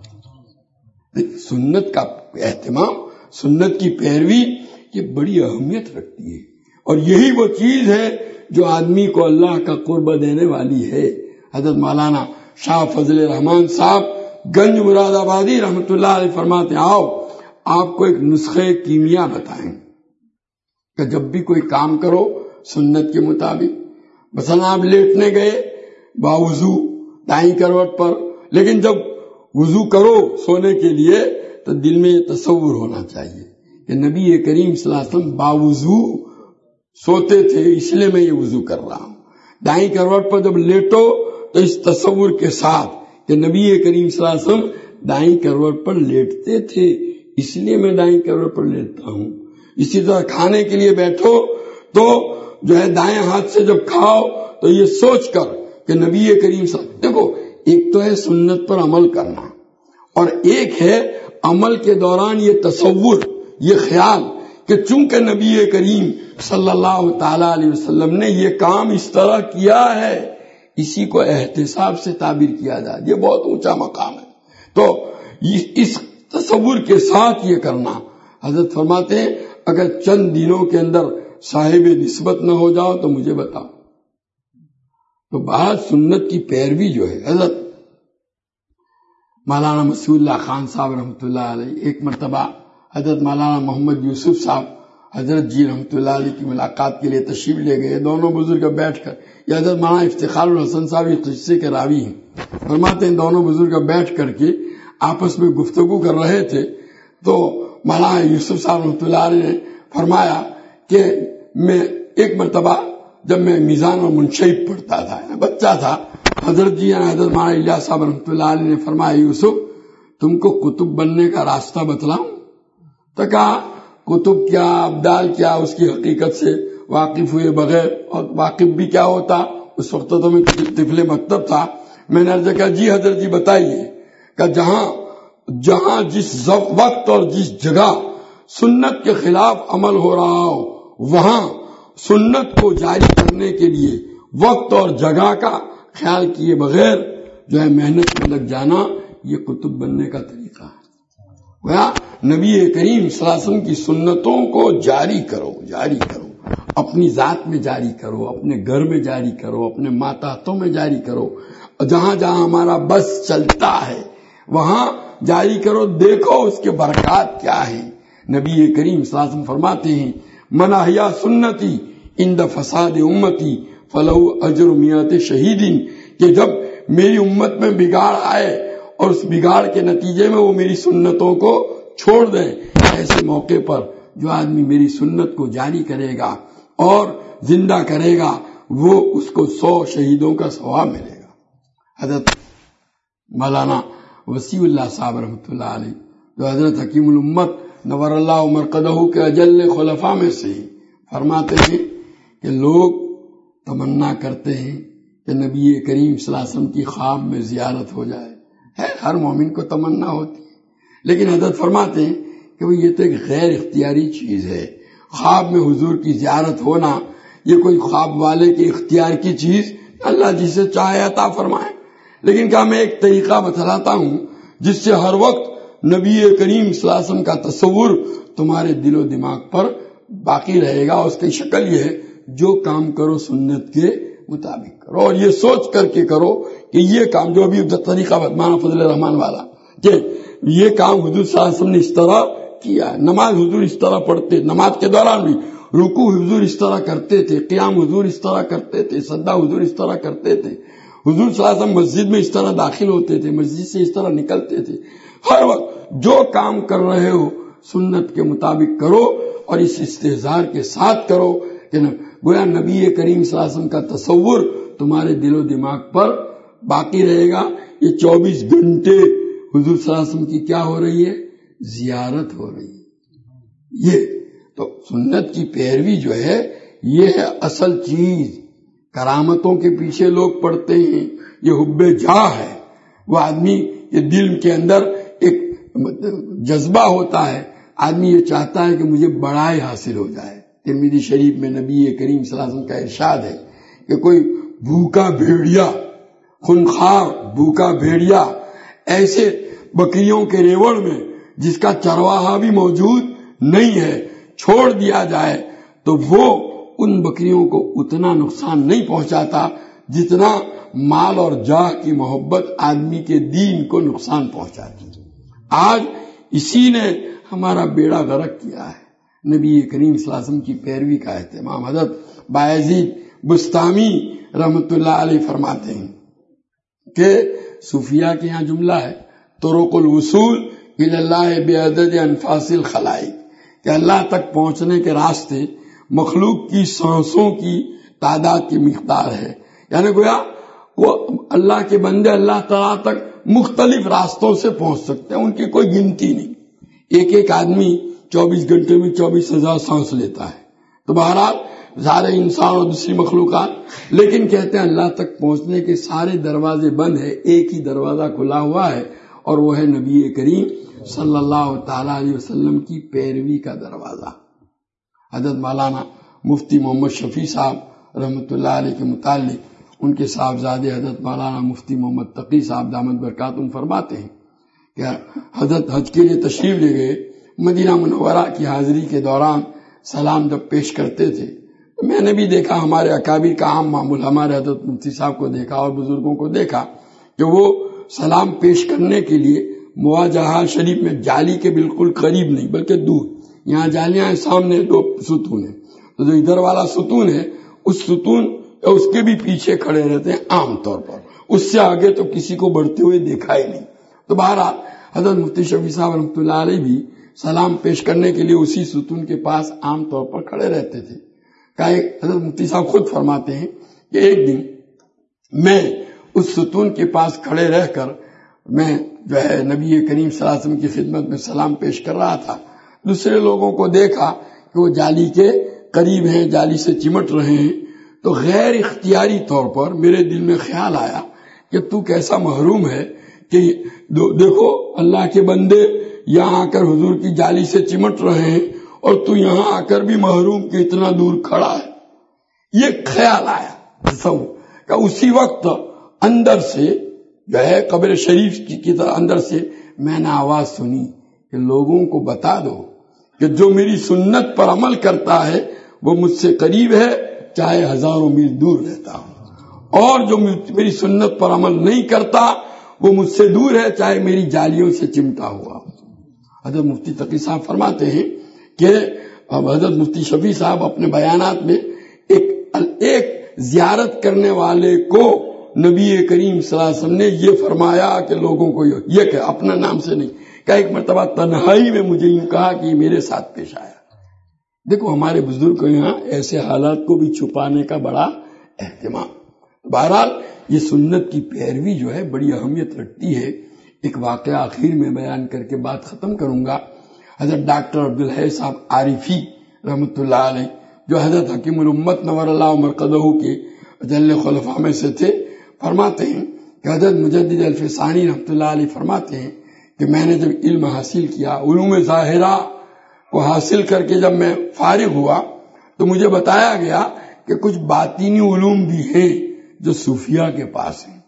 ہے۔ سنت کا اہتمام، سنت کی پیروی یہ بڑی اہمیت رکھتی ہے، اور یہی وہ چیز ہے جو آدمی کو اللہ کا قرب دینے والی ہے۔ حضرت مولانا شاہ فضل الرحمان صاحب گنج مراد آبادی رحمۃ اللہ علیہ فرماتے ہیں، آؤ آپ کو ایک نسخے کیمیا بتائیں کہ جب بھی کوئی کام کرو سنت کے مطابق، مثلا آپ لیٹنے گئے باوضو دائیں کروٹ پر، لیکن جب وضو کرو سونے کے لیے تو دل میں یہ تصور ہونا چاہیے کہ نبی کریم صلی اللہ علیہ وسلم باوضو سوتے تھے، اس لیے میں یہ وضو کر رہا ہوں۔ دائیں کروٹ پر جب لیٹو تو اس تصور کے ساتھ کہ نبی کریم صلی اللہ علیہ وسلم دائیں کروٹ پر لیٹتے تھے، اس لیے میں دائیں کروٹ پر لیٹتا ہوں۔ اسی طرح کھانے کے لیے بیٹھو تو جو ہے دائیں ہاتھ سے جب کھاؤ تو یہ سوچ کر کہ نبی کریم صلی اللہ علیہ وسلم، دیکھو ایک تو ہے سنت پر عمل کرنا، اور ایک ہے عمل کے دوران یہ تصور، یہ خیال کہ چونکہ نبی کریم صلی اللہ تعالی علیہ وسلم نے یہ کام اس طرح کیا ہے، اسی کو احتساب سے تعبیر کیا جائے، یہ بہت اونچا مقام ہے۔ تو اس تصور کے ساتھ یہ کرنا، حضرت فرماتے ہیں اگر چند دنوں کے اندر صاحب نسبت نہ ہو جاؤ تو مجھے بتاؤ۔ تو بعض سنت کی پیروی جو ہے، حضرت مولانا مسعود اللہ خان صاحب رحمۃ اللہ علیہ ایک مرتبہ حضرت مولانا محمد یوسف صاحب حضرت جی رحمۃ اللہ علیہ کی ملاقات کے لیے تشریف لے گئے، دونوں بزرگ بیٹھ کر، یہ حضرت مولانا افتخار الحسن صاحب اس قصے کے راوی ہیں، فرماتے ہیں دونوں بزرگ بیٹھ کر کے آپس میں گفتگو کر رہے تھے، تو مولانا یوسف صاحب رحمۃ اللہ علیہ نے فرمایا کہ میں ایک مرتبہ جب میں میزان اور منشیب پڑھتا تھا، بچہ تھا، حضرت جی حضرت مولانا الیاس صاحب رحمۃ اللہ علیہ نے فرمایا یوسف تم کو کتب بننے کا راستہ بتلاؤں؟ تو کہا کتب کیا، ابدال کیا، اس کی حقیقت سے واقف ہوئے بغیر، اور واقف بھی کیا ہوتا، اس وقت تو میں طفل مکتب تھا، میں نے عرض کہا جی حضرت جی بتائیے، کہ جہاں جہاں جس وقت اور جس جگہ سنت کے خلاف عمل ہو رہا ہو وہاں سنت کو جاری کرنے کے لیے وقت اور جگہ کا خیال کیے بغیر جو ہے محنت میں لگ جانا، یہ قطب بننے کا طریقہ ہے۔ گویا نبی کریم صلی اللہ علیہ وسلم کی سنتوں کو جاری کرو جاری کرو اپنی ذات میں جاری کرو، اپنے گھر میں جاری کرو، اپنے ماتحتوں میں جاری کرو، جہاں جہاں ہمارا بس چلتا ہے وہاں جاری کرو، دیکھو اس کے برکات کیا ہیں۔ نبی کریم صلی اللہ علیہ وسلم فرماتے ہیں من احیا سنتی عند فساد امتی فلہ اجر مئات شہید، کہ جب میری امت میں بگاڑ آئے اور اس بگاڑ کے نتیجے میں وہ میری سنتوں کو چھوڑ دیں، ایسے موقع پر جو آدمی میری سنت کو جاری کرے گا اور زندہ کرے گا وہ اس کو سو شہیدوں کا ثواب ملے گا۔ حضرت مولانا وسیع اللہ صاحب رحمۃ اللہ علیہ جو حضرت حکیم الامت نور اللہ مرقدہ کے اجل خلفاء میں سے فرماتے ہیں کہ لوگ تمنا کرتے ہیں کہ نبی کریم صلی اللہ علیہ وسلم کی خواب میں زیارت ہو جائے، ہے ہر مومن کو تمنا ہوتی ہے، لیکن حضرت فرماتے ہیں کہ وہ یہ تو ایک غیر اختیاری چیز ہے، خواب میں حضور کی زیارت ہونا یہ کوئی خواب والے کے اختیار کی چیز، اللہ جسے چاہے عطا فرمائے، لیکن کیا میں ایک طریقہ بتلاتا ہوں جس سے ہر وقت نبی کریم صلی اللہ علیہ وسلم کا تصور تمہارے دل و دماغ پر باقی رہے گا۔ اس کی شکل یہ ہے جو کام کرو سنت کے مطابق کرو، اور یہ سوچ کر کے کرو کہ یہ کام جو بھی طریقہ مانا فضل الرحمان والا کہ یہ کام حضور صلی اللہ علیہ وسلم نے اس طرح کیا ہے، نماز حضور اس طرح پڑھتے، نماز کے دوران بھی رکوع حضور اس طرح کرتے تھے، قیام حضور اس طرح کرتے تھے، سجدہ حضور اس طرح کرتے تھے، حضور صلی اللہ علیہ وسلم مسجد میں اس طرح داخل ہوتے تھے، مسجد سے اس طرح نکلتے تھے۔ ہر وقت جو کام کر رہے ہو سنت کے مطابق کرو اور اس استحضار کے ساتھ کرو کہ گویا نبی کریم صلی اللہ علیہ وسلم کا تصور تمہارے دل و دماغ پر باقی رہے گا۔ یہ چوبیس گھنٹے حضور صلی اللہ علیہ وسلم کی کیا ہو رہی ہے؟ زیارت ہو رہی ہے۔ یہ تو سنت کی پیروی جو ہے یہ ہے اصل چیز۔ کرامتوں کے پیچھے لوگ پڑتے ہیں، یہ حب جاہ ہے، وہ آدمی یہ دل کے اندر ایک جذبہ ہوتا ہے، آدمی یہ چاہتا ہے کہ مجھے بڑائی حاصل ہو جائے۔ ترمذی شریف میں نبی کریم صلی اللہ علیہ وسلم کا ارشاد ہے کہ کوئی بھوکا بھیڑیا، خونخوار بھوکا بھیڑیا ایسے بکریوں کے ریوڑ میں جس کا چرواہا بھی موجود نہیں ہے چھوڑ دیا جائے تو وہ ان بکریوں کو اتنا نقصان نہیں پہنچاتا جتنا مال اور جاہ کی محبت آدمی کے دین کو نقصان پہنچاتی۔ آج اسی نے ہمارا بیڑا غرق کیا ہے۔ نبی کریم صلی اللہ علیہ وسلم کی پیروی کا اہتمام حضرت بایزید بستامی رحمت اللہ علیہ فرماتے ہیں کہ صوفیہ کے یہاں جملہ ہے طرق الوصول الی اللہ بعدد انفاس الخلائق، کہ اللہ تک پہنچنے کے راستے مخلوق کی سانسوں کی تعداد کی مقدار ہے، یعنی گویا وہ اللہ کے بندے اللہ تعالیٰ تک مختلف راستوں سے پہنچ سکتے ہیں، ان کی کوئی گنتی نہیں۔ ایک ایک آدمی چوبیس گھنٹے میں چوبیس ہزار سانس لیتا ہے، تو بہرحال سارے انسان اور دوسری مخلوقات، لیکن کہتے ہیں اللہ تک پہنچنے کے سارے دروازے بند ہیں، ایک ہی دروازہ کھلا ہوا ہے اور وہ ہے نبی کریم صلی اللہ تعالی علیہ وسلم کی پیروی کا دروازہ۔ حضرت مولانا مفتی محمد شفیع صاحب رحمت اللہ علیہ کے متعلق ان کے صاحبزادے حضرت مولانا مفتی محمد تقی صاحب دامت برکاتہم فرماتے ہیں کہ حضرت حج کے لیے تشریف لے گئے، مدینہ منورہ کی حاضری کے دوران سلام جب پیش کرتے تھے میں نے بھی دیکھا، ہمارے اکابر کا عام معمول، ہمارے حضرت مفتی صاحب کو دیکھا اور بزرگوں کو دیکھا کہ وہ سلام پیش کرنے کے لیے مواجہہ شریف میں جالی کے بالکل قریب نہیں بلکہ دور، یہاں جالیاں ہیں، سامنے دو ستون ہیں، تو جو ادھر والا ستون ہے اس ستون اس کے بھی پیچھے کھڑے رہتے ہیں عام طور پر، اس سے آگے تو کسی کو بڑھتے ہوئے دیکھا ہی نہیں۔ تو بہرحال حضرت مفتی شفیع صاحب رحمۃ اللہ علیہ بھی سلام پیش کرنے کے لیے اسی ستون کے پاس عام طور پر کھڑے رہتے تھے۔ حضرت مفتی صاحب خود فرماتے ہیں کہ ایک دن میں اس ستون کے پاس کھڑے رہ کر میں جو ہے نبی کریم صلی اللہ علیہ وسلم کی خدمت میں سلام پیش کر رہا تھا، دوسرے لوگوں کو دیکھا کہ وہ جالی کے قریب ہیں، جالی سے چمٹ رہے ہیں، تو غیر اختیاری طور پر میرے دل میں خیال آیا کہ تو کیسا محروم ہے کہ دیکھو اللہ کے بندے یہاں آ کر حضور کی جالی سے چمٹ رہے ہیں اور تو یہاں آ کر بھی محروم کہ اتنا دور کھڑا ہے. یہ خیال آیا تصور کہ اسی وقت اندر سے جو ہے قبر شریف کی طرح اندر سے میں نے آواز سنی کہ لوگوں کو بتا دو کہ جو میری سنت پر عمل کرتا ہے وہ مجھ سے قریب ہے چاہے ہزاروں میل دور رہتا ہوں، اور جو میری سنت پر عمل نہیں کرتا وہ مجھ سے دور ہے چاہے میری جالیوں سے چمٹا ہوا. حضرت مفتی تقی صاحب فرماتے ہیں کہ حضرت مفتی شفیع صاحب اپنے بیانات میں ایک ایک زیارت کرنے والے کو نبی کریم صلی اللہ علیہ وسلم نے یہ فرمایا کہ لوگوں کو یہ کہ اپنا نام سے نہیں کہ ایک مرتبہ تنہائی میں مجھے یوں کہا کہ یہ میرے ساتھ پیش آیا. دیکھو ہمارے بزرگ کو یہاں ایسے حالات کو بھی چھپانے کا بڑا اہتمام. بہرحال یہ سنت کی پیروی جو ہے بڑی اہمیت رکھتی ہے. ایک واقعہ آخر میں بیان کر کے بات ختم کروں گا. حضرت ڈاکٹر عبدالحی صاحب عارفی رحمۃ اللہ علیہ جو حضرت حکیم الامت نور اللہ مرقدہ کے اجل خلفاء میں سے تھے، فرماتے ہیں کہ حضرت مجدد الفسانی رحمۃ اللہ علیہ فرماتے ہیں کہ میں نے جب علم حاصل کیا، علوم ظاہرہ کو حاصل کر کے جب میں فارغ ہوا تو مجھے بتایا گیا کہ کچھ باطینی علوم بھی ہیں جو صوفیاء کے پاس ہیں.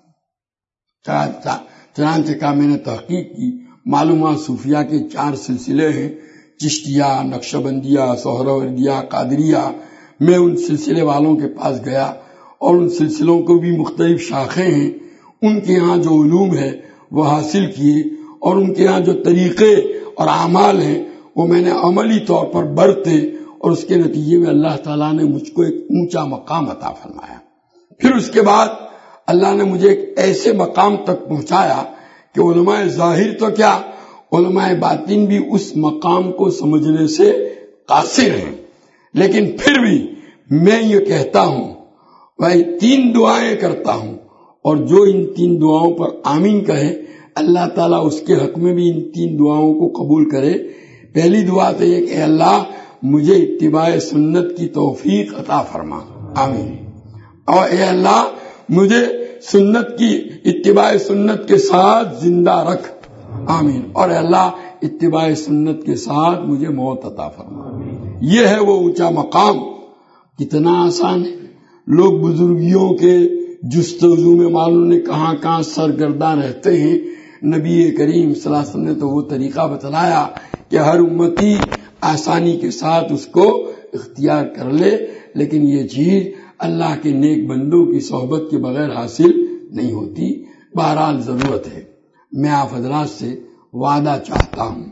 چنانچہ کا میں نے تحقیق کی، معلوم ہوا صوفیاء کے چار سلسلے ہیں، چشتیہ، نقشبندیہ، سہروردیہ، قادریہ. میں ان سلسلے والوں کے پاس گیا اور ان سلسلوں کو بھی مختلف شاخیں ہیں، ان کے ہاں جو علوم ہے وہ حاصل کیے، اور ان کے ہاں جو طریقے اور اعمال ہیں وہ میں نے عملی طور پر برتے، اور اس کے نتیجے میں اللہ تعالیٰ نے مجھ کو ایک اونچا مقام عطا فرمایا. پھر اس کے بعد اللہ نے مجھے ایک ایسے مقام تک پہنچایا کہ علماء ظاہر تو کیا، علماء باطن بھی اس مقام کو سمجھنے سے قاصر ہیں. لیکن پھر بھی میں یہ کہتا ہوں، میں تین دعائیں کرتا ہوں، اور جو ان تین دعاؤں پر آمین کہے اللہ تعالیٰ اس کے حق میں بھی ان تین دعاؤں کو قبول کرے. پہلی دعا تو یہ کہ اللہ مجھے اتباع سنت کی توفیق عطا فرما، آمین. اور اے اللہ مجھے سنت کی اتباع سنت کے ساتھ زندہ رکھ، آمین. اور اے اللہ اتباع سنت کے ساتھ مجھے موت عطا فرما. یہ ہے وہ اونچا مقام. کتنا آسان ہے. لوگ بزرگیوں کے جستجو میں معلوم نے کہاں کہاں سرگرداں رہتے ہیں. نبی کریم صلی اللہ علیہ وسلم نے تو وہ طریقہ بتلایا کہ ہر امتی آسانی کے ساتھ اس کو اختیار کر لے، لیکن یہ چیز اللہ کے نیک بندوں کی صحبت کے بغیر حاصل نہیں ہوتی. بہرحال ضرورت ہے. میں آپ حضرات سے وعدہ چاہتا ہوں.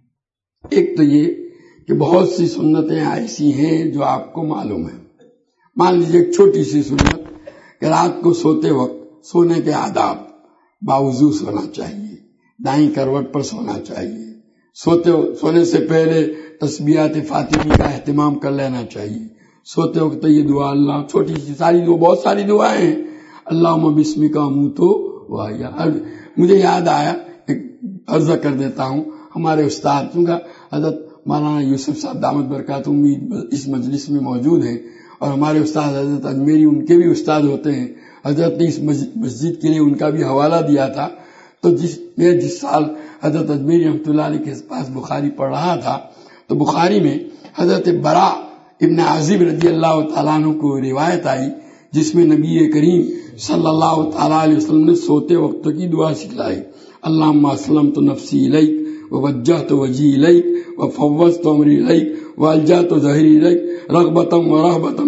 ایک تو یہ کہ بہت سی سنتیں ایسی ہیں جو آپ کو معلوم ہیں. مان لیجیے ایک چھوٹی سی سنت کہ رات کو سوتے وقت سونے کے آداب، باوضو سونا چاہیے، دائیں کروٹ پر سونا چاہیے، سوتے سونے سے پہلے تسبیحات فاطمی کا اہتمام کر لینا چاہیے. سوتے وقت یہ دعا، اللہ چوٹی سی ساری دعا، بہت ساری دعائیں ہیں، اللہم بسمک اموت واحیا. مجھے یاد آیا، ایک عرض کر دیتا ہوں. ہمارے استاد چونکہ حضرت مولانا یوسف صاحب دامت برکاتہم اس مجلس میں موجود ہیں، اور ہمارے استاد حضرت اجمیری ان کے بھی استاد ہوتے ہیں. حضرت نے اس مسجد کے لیے ان کا بھی حوالہ دیا تھا. تو جس میں جس سال حضرت اجمیری رحمۃ اللہ علیہ کے پاس بخاری پڑھ رہا تھا تو بخاری میں حضرت برا ابن عازب رضی اللہ تعالیٰ عنہ کو روایت آئی جس میں نبی کریم صلی اللہ تعالیٰ علیہ وسلم نے سوتے وقت کی دعا سکھلائی. اللہم اسلمت نفسی الیک ووجہت وجہی الیک وفوضت امری الیک والجأت ظہری الیک رغبتا ورہبتا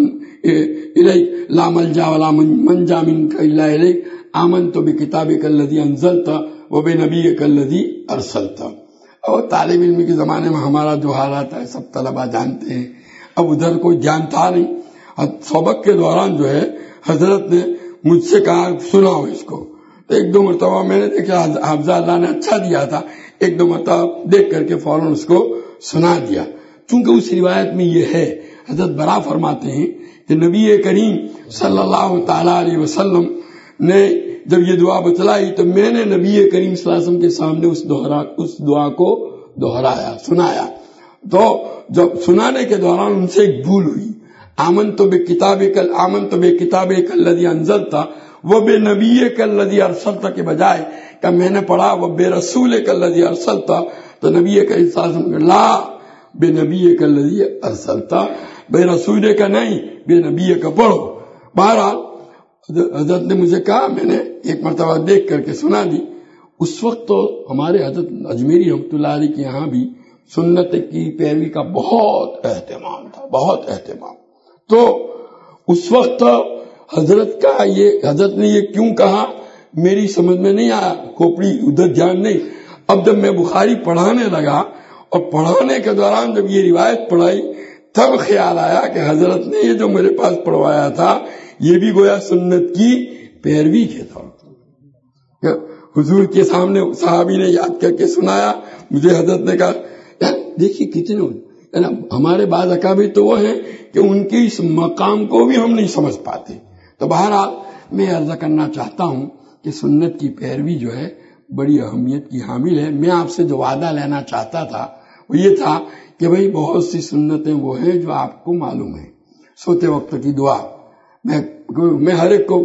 الیک لا ملجا ولا منجا منک الا الیک آمنت بکتابک الذی انزلت وبنبیک الذی ارسلت. اور طالب علم کے زمانے میں ہمارا جو حالات ہے سب طلبہ جانتے ہیں. اب ادھر کوئی جانتا نہیں. سبق کے دوران جو ہے حضرت نے مجھ سے کہا سناؤ اس کو. تو ایک دو مرتبہ میں نے دیکھا حافظہ اللہ نے اچھا دیا تھا، ایک دو مرتبہ دیکھ کر کے فوراً اس کو سنا دیا. چونکہ اس روایت میں یہ ہے، حضرت برا فرماتے ہیں کہ نبی کریم صلی اللہ تعالیٰ علیہ وسلم نے جب یہ دعا بتلائی تو میں نے نبی کریم صلی اللہ علیہ وسلم کے سامنے اس دوہرا اس دعا کو دہرایا، سنایا. تو جب سنانے کے دوران ان سے ایک بھول ہوئی. آمنت بکتابک آمنت بکتابک الذی انزلت وبنبیک الذی ارسلت کے بجائے کہ میں نے پڑھا وبرسولک الذی ارسلت، تو نبی کریم صلی اللہ علیہ وسلم لا بے نبی کا الذی ارسلتا، بے رسول کا نہیں، بے نبی کا پڑھو۔ بہرحال حضرت نے مجھے کہا، میں نے ایک مرتبہ دیکھ کر کے سنا دی۔ اس وقت تو ہمارے حضرت اجمیری رحمۃ اللہ علیہ کے یہاں بھی سنت کی پیروی کا بہت اہتمام تھا، بہت اہتمام۔ تو اس وقت حضرت کا یہ حضرت نے یہ کیوں کہا میری سمجھ میں نہیں آیا، کھوپڑی ادھر دھیان نہیں۔ اب جب میں بخاری پڑھانے لگا اور پڑھانے کے دوران جب یہ روایت پڑھائی تب خیال آیا کہ حضرت نے یہ جو میرے پاس پڑھوایا تھا یہ بھی گویا سنت کی پیروی کے طور پر حضور کے سامنے صحابی نے یاد کر کے سنایا، مجھے حضرت نے کہا یار دیکھیے کتنے ہمارے بعض اکابر تو وہ ہیں کہ ان کے اس مقام کو بھی ہم نہیں سمجھ پاتے۔ تو بہرحال میں عرض کرنا چاہتا ہوں کہ سنت کی پیروی جو ہے بڑی اہمیت کی حامل ہے۔ میں آپ سے جو وعدہ لینا چاہتا تھا وہ یہ تھا کہ بھئی بہت سی سنتیں وہ ہیں جو آپ کو معلوم ہیں۔ سوتے وقت کی دعا، میں میں ہر ایک کو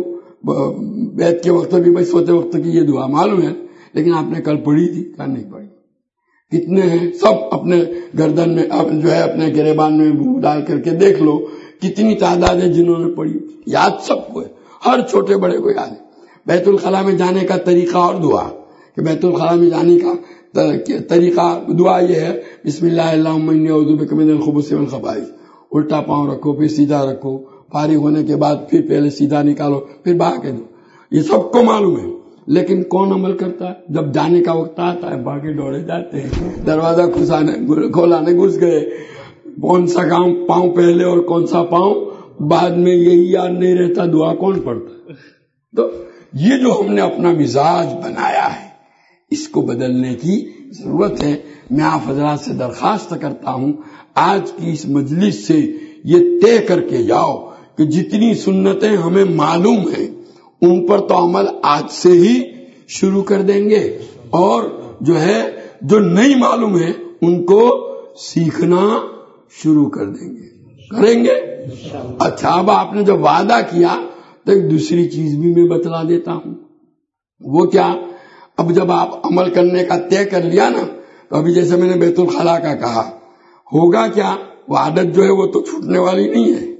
بیت کے وقت بھی بھئی سوتے وقت کی یہ دعا معلوم ہے، لیکن آپ نے کل پڑھی تھی کیا نہیں پڑھی؟ کتنے ہیں؟ سب اپنے گردن میں جو ہے اپنے گریبان میں منہ ڈال کر کے دیکھ لو کتنی تعداد ہے جنہوں نے پڑھی۔ یاد سب کو ہے، ہر چھوٹے بڑے کو یاد ہے۔ بیت الخلاء میں جانے کا طریقہ اور دعا کہ بیت الخلاء میں جانے کا طریقہ دعا یہ ہے بسم اللہ اللہم انی اعوذ بک من الخبث والخبائث، الٹا پاؤں رکھو پھر سیدھا رکھو، فارغ ہونے کے بعد پھر پہلے سیدھا نکالو پھر بہا کے دو۔ یہ سب کو معلوم ہے، لیکن کون عمل کرتا ہے؟ جب جانے کا وقت آتا ہے باقی دوڑے جاتے ہیں، دروازہ کھسانے کھولانے گھس گئے، کون سا کام پاؤں پہلے اور کون سا پاؤں بعد میں، یہی یاد نہیں رہتا دعا کون پڑھتا ہے۔ تو یہ جو ہم نے اپنا مزاج بنایا ہے اس کو بدلنے کی ضرورت ہے۔ میں آپ حضرات سے درخواست کرتا ہوں آج کی اس مجلس سے یہ طے کر کے جاؤ کہ جتنی سنتیں ہمیں معلوم ہیں ان پر تو عمل آج سے ہی شروع کر دیں گے، اور جو ہے جو نہیں معلوم ہے ان کو سیکھنا شروع کر دیں گے، کریں گے۔ اچھا اب آپ نے جب وعدہ کیا تو ایک دوسری چیز بھی میں بتلا دیتا ہوں۔ وہ کیا؟ اب جب آپ عمل کرنے کا طے کر لیا نا تو ابھی جیسے میں نے بیت الخلاء کا کہا، ہوگا کیا؟ وہ عادت جو ہے وہ تو چھوٹنے والی نہیں ہے۔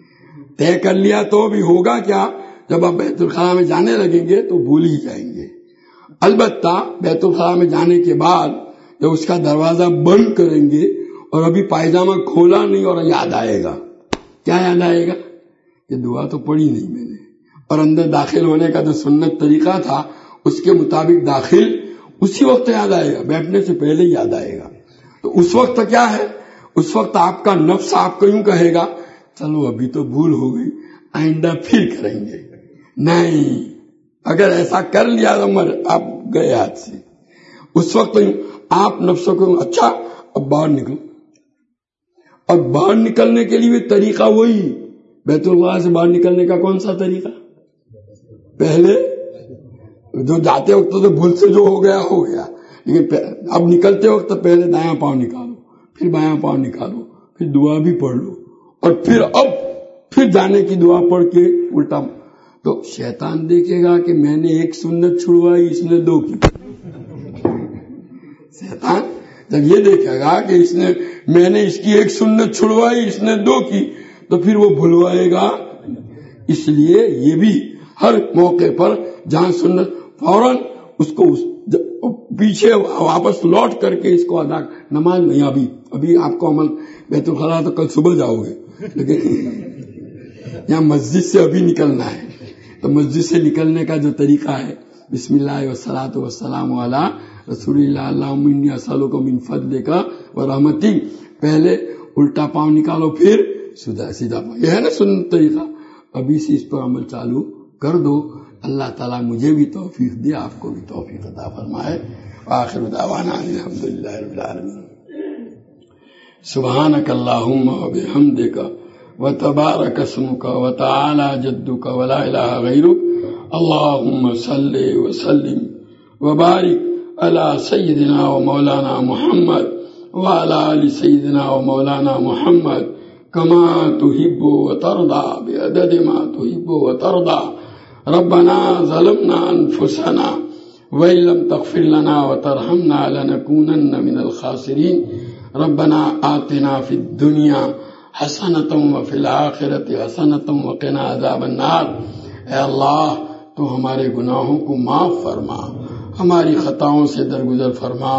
طے کر لیا تو بھی ہوگا کیا؟ جب آپ بیت الخلاء میں جانے لگیں گے تو بھول ہی جائیں گے۔ البتہ بیت الخلاء میں جانے کے بعد جب اس کا دروازہ بند کریں گے اور ابھی پائجامہ کھولا نہیں اور یاد آئے گا، کیا یاد آئے گا؟ کہ دعا تو پڑھی نہیں میں نے، اور اندر داخل ہونے کا جو سنت طریقہ تھا اس کے مطابق داخل اسی وقت یاد آئے گا، بیٹھنے سے پہلے یاد آئے گا۔ تو اس وقت کیا ہے؟ اس وقت آپ کا نفس آپ کو یوں کہے گا چلو ابھی تو بھول ہو گئی، آئندہ پھر کریں گے۔ نہیں، اگر ایسا کر لیا تو مر آپ گئے ہاتھ سے۔ اس وقت آپ نفسوں کو اچھا اب باہر نکلو، اور باہر نکلنے کے لیے بھی طریقہ وہی، بیت اللہ سے باہر نکلنے کا کون سا طریقہ؟ پہلے جو جاتے وقت تو بھول سے جو ہو گیا ہو گیا، لیکن اب نکلتے وقت پہلے دایاں پاؤں نکالو پھر بایاں پاؤں نکالو پھر دعا بھی پڑھ لو، اور پھر اب پھر جانے کی دعا پڑھ کے الٹا۔ تو شیطان دیکھے گا کہ میں نے ایک سنت چھڑوائی اس نے دو کی۔ شیطان جب یہ دیکھے گا کہ اس نے میں نے اس کی ایک سنت چھڑوائی اس نے دو کی تو پھر وہ بھلوائے گا۔ اس لیے یہ بھی ہر موقع پر جہاں سنت فوراً اس کو پیچھے واپس لوٹ کر کے اس کو ادا نماز نہیں، ابھی ابھی آپ کو عمل بیت الخلاء تو کل صبح جاؤ گے، لیکن یہاں مسجد سے ابھی نکلنا ہے۔ تو مسجد سے نکلنے کا جو طریقہ ہے بسم اللہ والصلاۃ والسلام علی رسول اللہ اللہم انی اسألک من فضلک ورحمتک، پہلے الٹا پاؤں نکالو پھر سیدھا سیدھا پاؤں، یہ ہے نا سنت طریقہ۔ ابھی سے اس پر عمل چالو کر دو، اللہ تعالیٰ مجھے بھی توفیق دے، آپ کو بھی توفیق عطا فرمائے۔ آخر دعوانا الحمدللہ رب العالمین۔ سبحانک اللہم وبحمدک وتبارک اسمک وتعالی جدک ولا الہ غیرک، اللہم صلی وسلم وبارک علی سیدنا و مولانا محمد وعلی آل سیدنا و مولانا محمد کما تحب وترضى بعدد ما تحب وترضى۔ ربنا ظلمنا انفسنا وإن لم تغفر لنا وترحمنا لنكونن من الخاسرين۔ ربنا آتنا فی الدنیا حسنۃ وفی الآخرۃ حسنۃ وقنا عذاب النار۔ اے اللہ تو ہمارے گناہوں کو معاف فرما، ہماری خطاؤں سے درگزر فرما،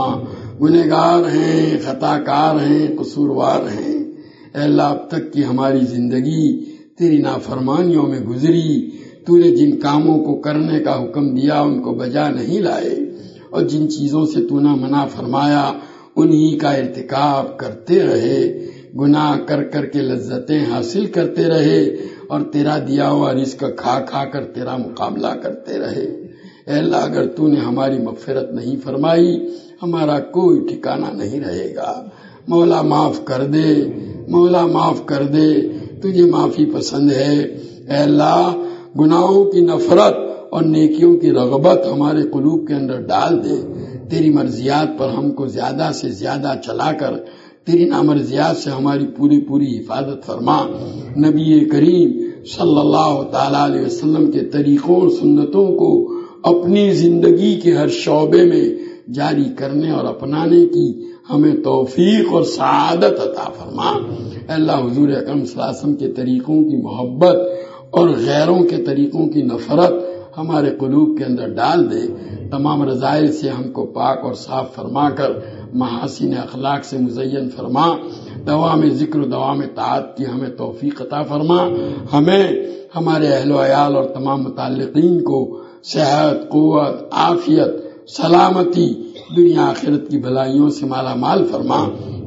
گنہگار ہیں، خطا کار ہیں، قصوروار ہیں۔ اے اللہ اب تک کی ہماری زندگی تیری نافرمانیوں میں گزری، تو نے جن کاموں کو کرنے کا حکم دیا ان کو بجا نہیں لائے، اور جن چیزوں سے تو نے منع فرمایا انہی کا ارتکاب کرتے رہے، گناہ کر کر کے لذتیں حاصل کرتے رہے، اور تیرا دیا ہوا رزق کھا کھا کر تیرا مقابلہ کرتے رہے۔ اے اللہ اگر تو نے ہماری مغفرت نہیں فرمائی ہمارا کوئی ٹھکانہ نہیں رہے گا۔ مولا معاف کر دے، مولا معاف کر دے، تجھے معافی پسند ہے۔ اے اللہ گناہوں کی نفرت اور نیکیوں کی رغبت ہمارے قلوب کے اندر ڈال دے، تیری مرضیات پر ہم کو زیادہ سے زیادہ چلا کر تیری نامرضیات سے ہماری پوری پوری حفاظت فرما۔ نبی کریم صلی اللہ تعالی علیہ وسلم کے طریقوں اور سنتوں کو اپنی زندگی کے ہر شعبے میں جاری کرنے اور اپنانے کی ہمیں توفیق اور سعادت عطا فرما۔ اے اللہ حضور اکرم صلی اللہ علیہ وسلم کے طریقوں کی محبت اور غیروں کے طریقوں کی نفرت ہمارے قلوب کے اندر ڈال دے، تمام رذائل سے ہم کو پاک اور صاف فرما کر محاسن اخلاق سے مزین فرما، دوام ذکر و دوام طاعت کی ہمیں توفیق عطا فرما، ہمیں ہمارے اہل و عیال اور تمام متعلقین کو صحت، قوت، عافیت، سلامتی، دنیا آخرت کی بھلائیوں سے مالا مال فرما،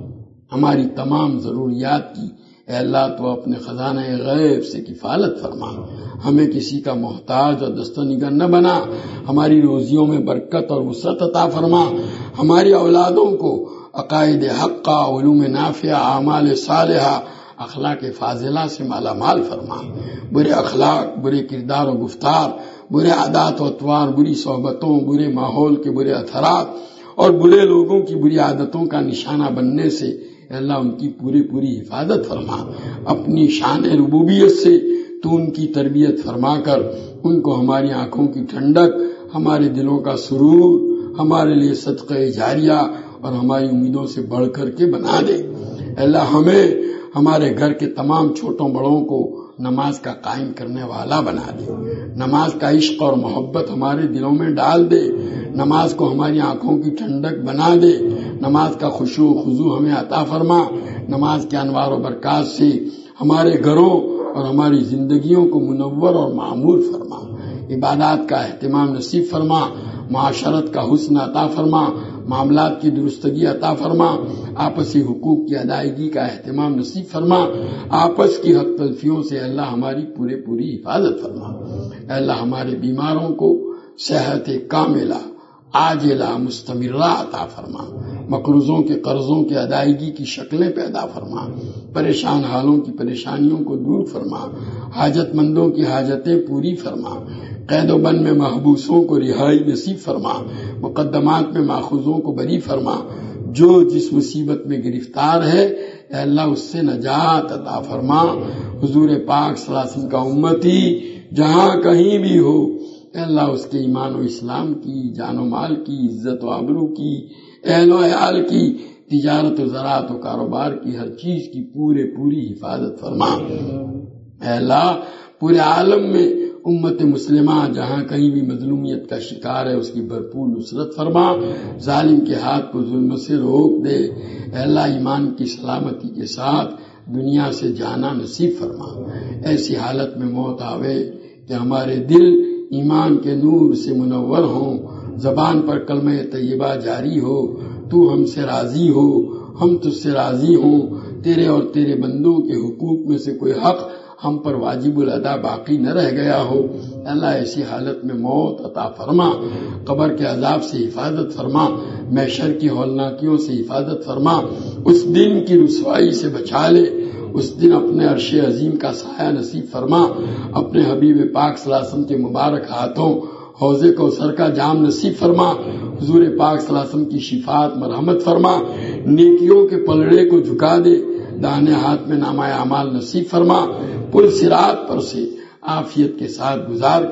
ہماری تمام ضروریات کی اے اللہ تو اپنے خزانہ غیب سے کفالت فرما، ہمیں کسی کا محتاج اور دستنگر نہ بنا، ہماری روزیوں میں برکت اور وسعت عطا فرما، ہماری اولادوں کو عقائد حقہ، علوم نافعہ، اعمال صالحہ، اخلاق فاضلہ سے مالا مال فرما، برے اخلاق، برے کردار و گفتار، برے عادات و اطوار، بری صحبتوں، برے ماحول کے برے اثرات اور برے لوگوں کی بری عادتوں کا نشانہ بننے سے اے اللہ ان کی پوری پوری حفاظت فرما، اپنی شان ربوبیت سے تو ان کی تربیت فرما کر ان کو ہماری آنکھوں کی ٹھنڈک، ہمارے دلوں کا سرور، ہمارے لیے صدقہ جاریہ اور ہماری امیدوں سے بڑھ کر کے بنا دے۔ اے اللہ ہمیں ہمارے گھر کے تمام چھوٹوں بڑوں کو نماز کا قائم کرنے والا بنا دے، نماز کا عشق اور محبت ہمارے دلوں میں ڈال دے، نماز کو ہماری آنکھوں کی ٹھنڈک بنا دے، نماز کا خشوع و خضوع ہمیں عطا فرما، نماز کے انوار و برکات سے ہمارے گھروں اور ہماری زندگیوں کو منور اور معمور فرما، عبادات کا اہتمام نصیب فرما، معاشرت کا حسن عطا فرما، معاملات کی درستگی عطا فرما، آپسی حقوق کی ادائیگی کا اہتمام نصیب فرما، آپس کی حق تلفیوں سے اللہ ہماری پورے پوری حفاظت فرما۔ اے اللہ ہمارے بیماروں کو صحت کاملہ عاجلہ مستمرہ عطا فرما، مقروضوں کے قرضوں کی ادائیگی کی شکلیں پیدا فرما، پریشان حالوں کی پریشانیوں کو دور فرما، حاجت مندوں کی حاجتیں پوری فرما، قید و بند میں محبوسوں کو رہائی نصیب فرما، مقدمات میں ماخوذوں کو بری فرما، جو جس مصیبت میں گرفتار ہے اے اللہ اس سے نجات عطا فرما، حضور پاک صلی اللہ علیہ وسلم کا امتی جہاں کہیں بھی ہو اے اللہ اس کے ایمان و اسلام کی، جان و مال کی، عزت و آبرو کی، اہل و عیال کی، تجارت و زراعت و کاروبار کی، ہر چیز کی پورے پوری حفاظت فرما۔ اے اللہ پورے عالم میں امت مسلمہ جہاں کہیں بھی مظلومیت کا شکار ہے اس کی بھرپور نصرت فرما، ظالم کے ہاتھ کو ظلم سے روک دے، اے اللہ ایمان کی سلامتی کے ساتھ دنیا سے جانا نصیب فرما۔ ایسی حالت میں موت آوے کہ ہمارے دل ایمان کے نور سے منور ہوں، زبان پر کلمہ طیبہ جاری ہو، تو ہم سے راضی ہو، ہم تجھ سے راضی ہوں، تیرے اور تیرے بندوں کے حقوق میں سے کوئی حق ہم پر واجب الادا باقی نہ رہ گیا ہو۔ اللہ ایسی حالت میں موت عطا فرما، قبر کے عذاب سے حفاظت فرما، محشر کی ہولناکیوں سے حفاظت فرما، اس دن کی رسوائی سے بچا لے، اس دن اپنے عرش عظیم کا سایہ نصیب فرما، اپنے حبیب پاک صلی اللہ علیہ وسلم کے مبارک ہاتھوں حوض کوثر کا جام نصیب فرما، حضور پاک صلی اللہ علیہ وسلم کی شفاعت مرحمت فرما، نیکیوں کے پلڑے کو جھکا دے، داہنے ہاتھ میں نامہ اعمال نصیب فرما، پل صراط پر سے عافیت کے ساتھ گزار کر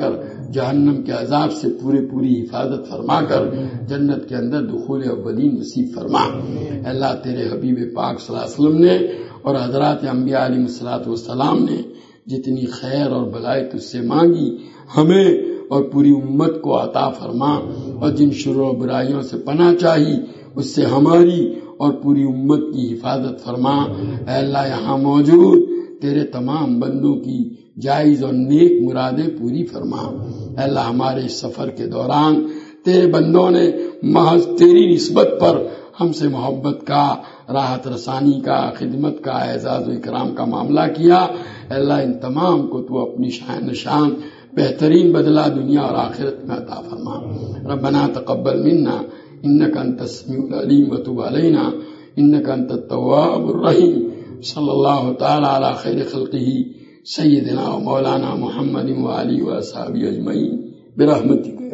جہنم کے عذاب سے پورے پوری حفاظت فرما کر جنت کے اندر دخول اولین نصیب فرما۔ اللہ تیرے حبیب پاک صلی اللہ علیہ وسلم نے اور حضرات انبیاء علیہ الصلوۃ والسلام نے جتنی خیر اور بلائی تجھ سے مانگی ہمیں اور پوری امت کو عطا فرما، اور جن شرور و برائیوں سے پناہ چاہی اس سے ہماری اور پوری امت کی حفاظت فرما۔ اے اللہ یہاں موجود تیرے تمام بندوں کی جائز اور نیک مرادیں پوری فرما۔ اے اللہ ہمارے اس سفر کے دوران تیرے بندوں نے محض تیری نسبت پر ہم سے محبت کا، راحت رسانی کا، خدمت کا، اعزاز و اکرام کا معاملہ کیا۔ اے اللہ ان تمام کو تو اپنی شان نشان بہترین بدلہ دنیا اور آخرت میں عطا فرما۔ ربنا تقبل منا انک انت السمیع العلیم وتب علینا انک انت التواب الرحیم۔ صلی اللہ تعالی علی خیر خلقہ سیدنا و مولانا محمد و آلہ و اصحابہ اجمعین برحمتک۔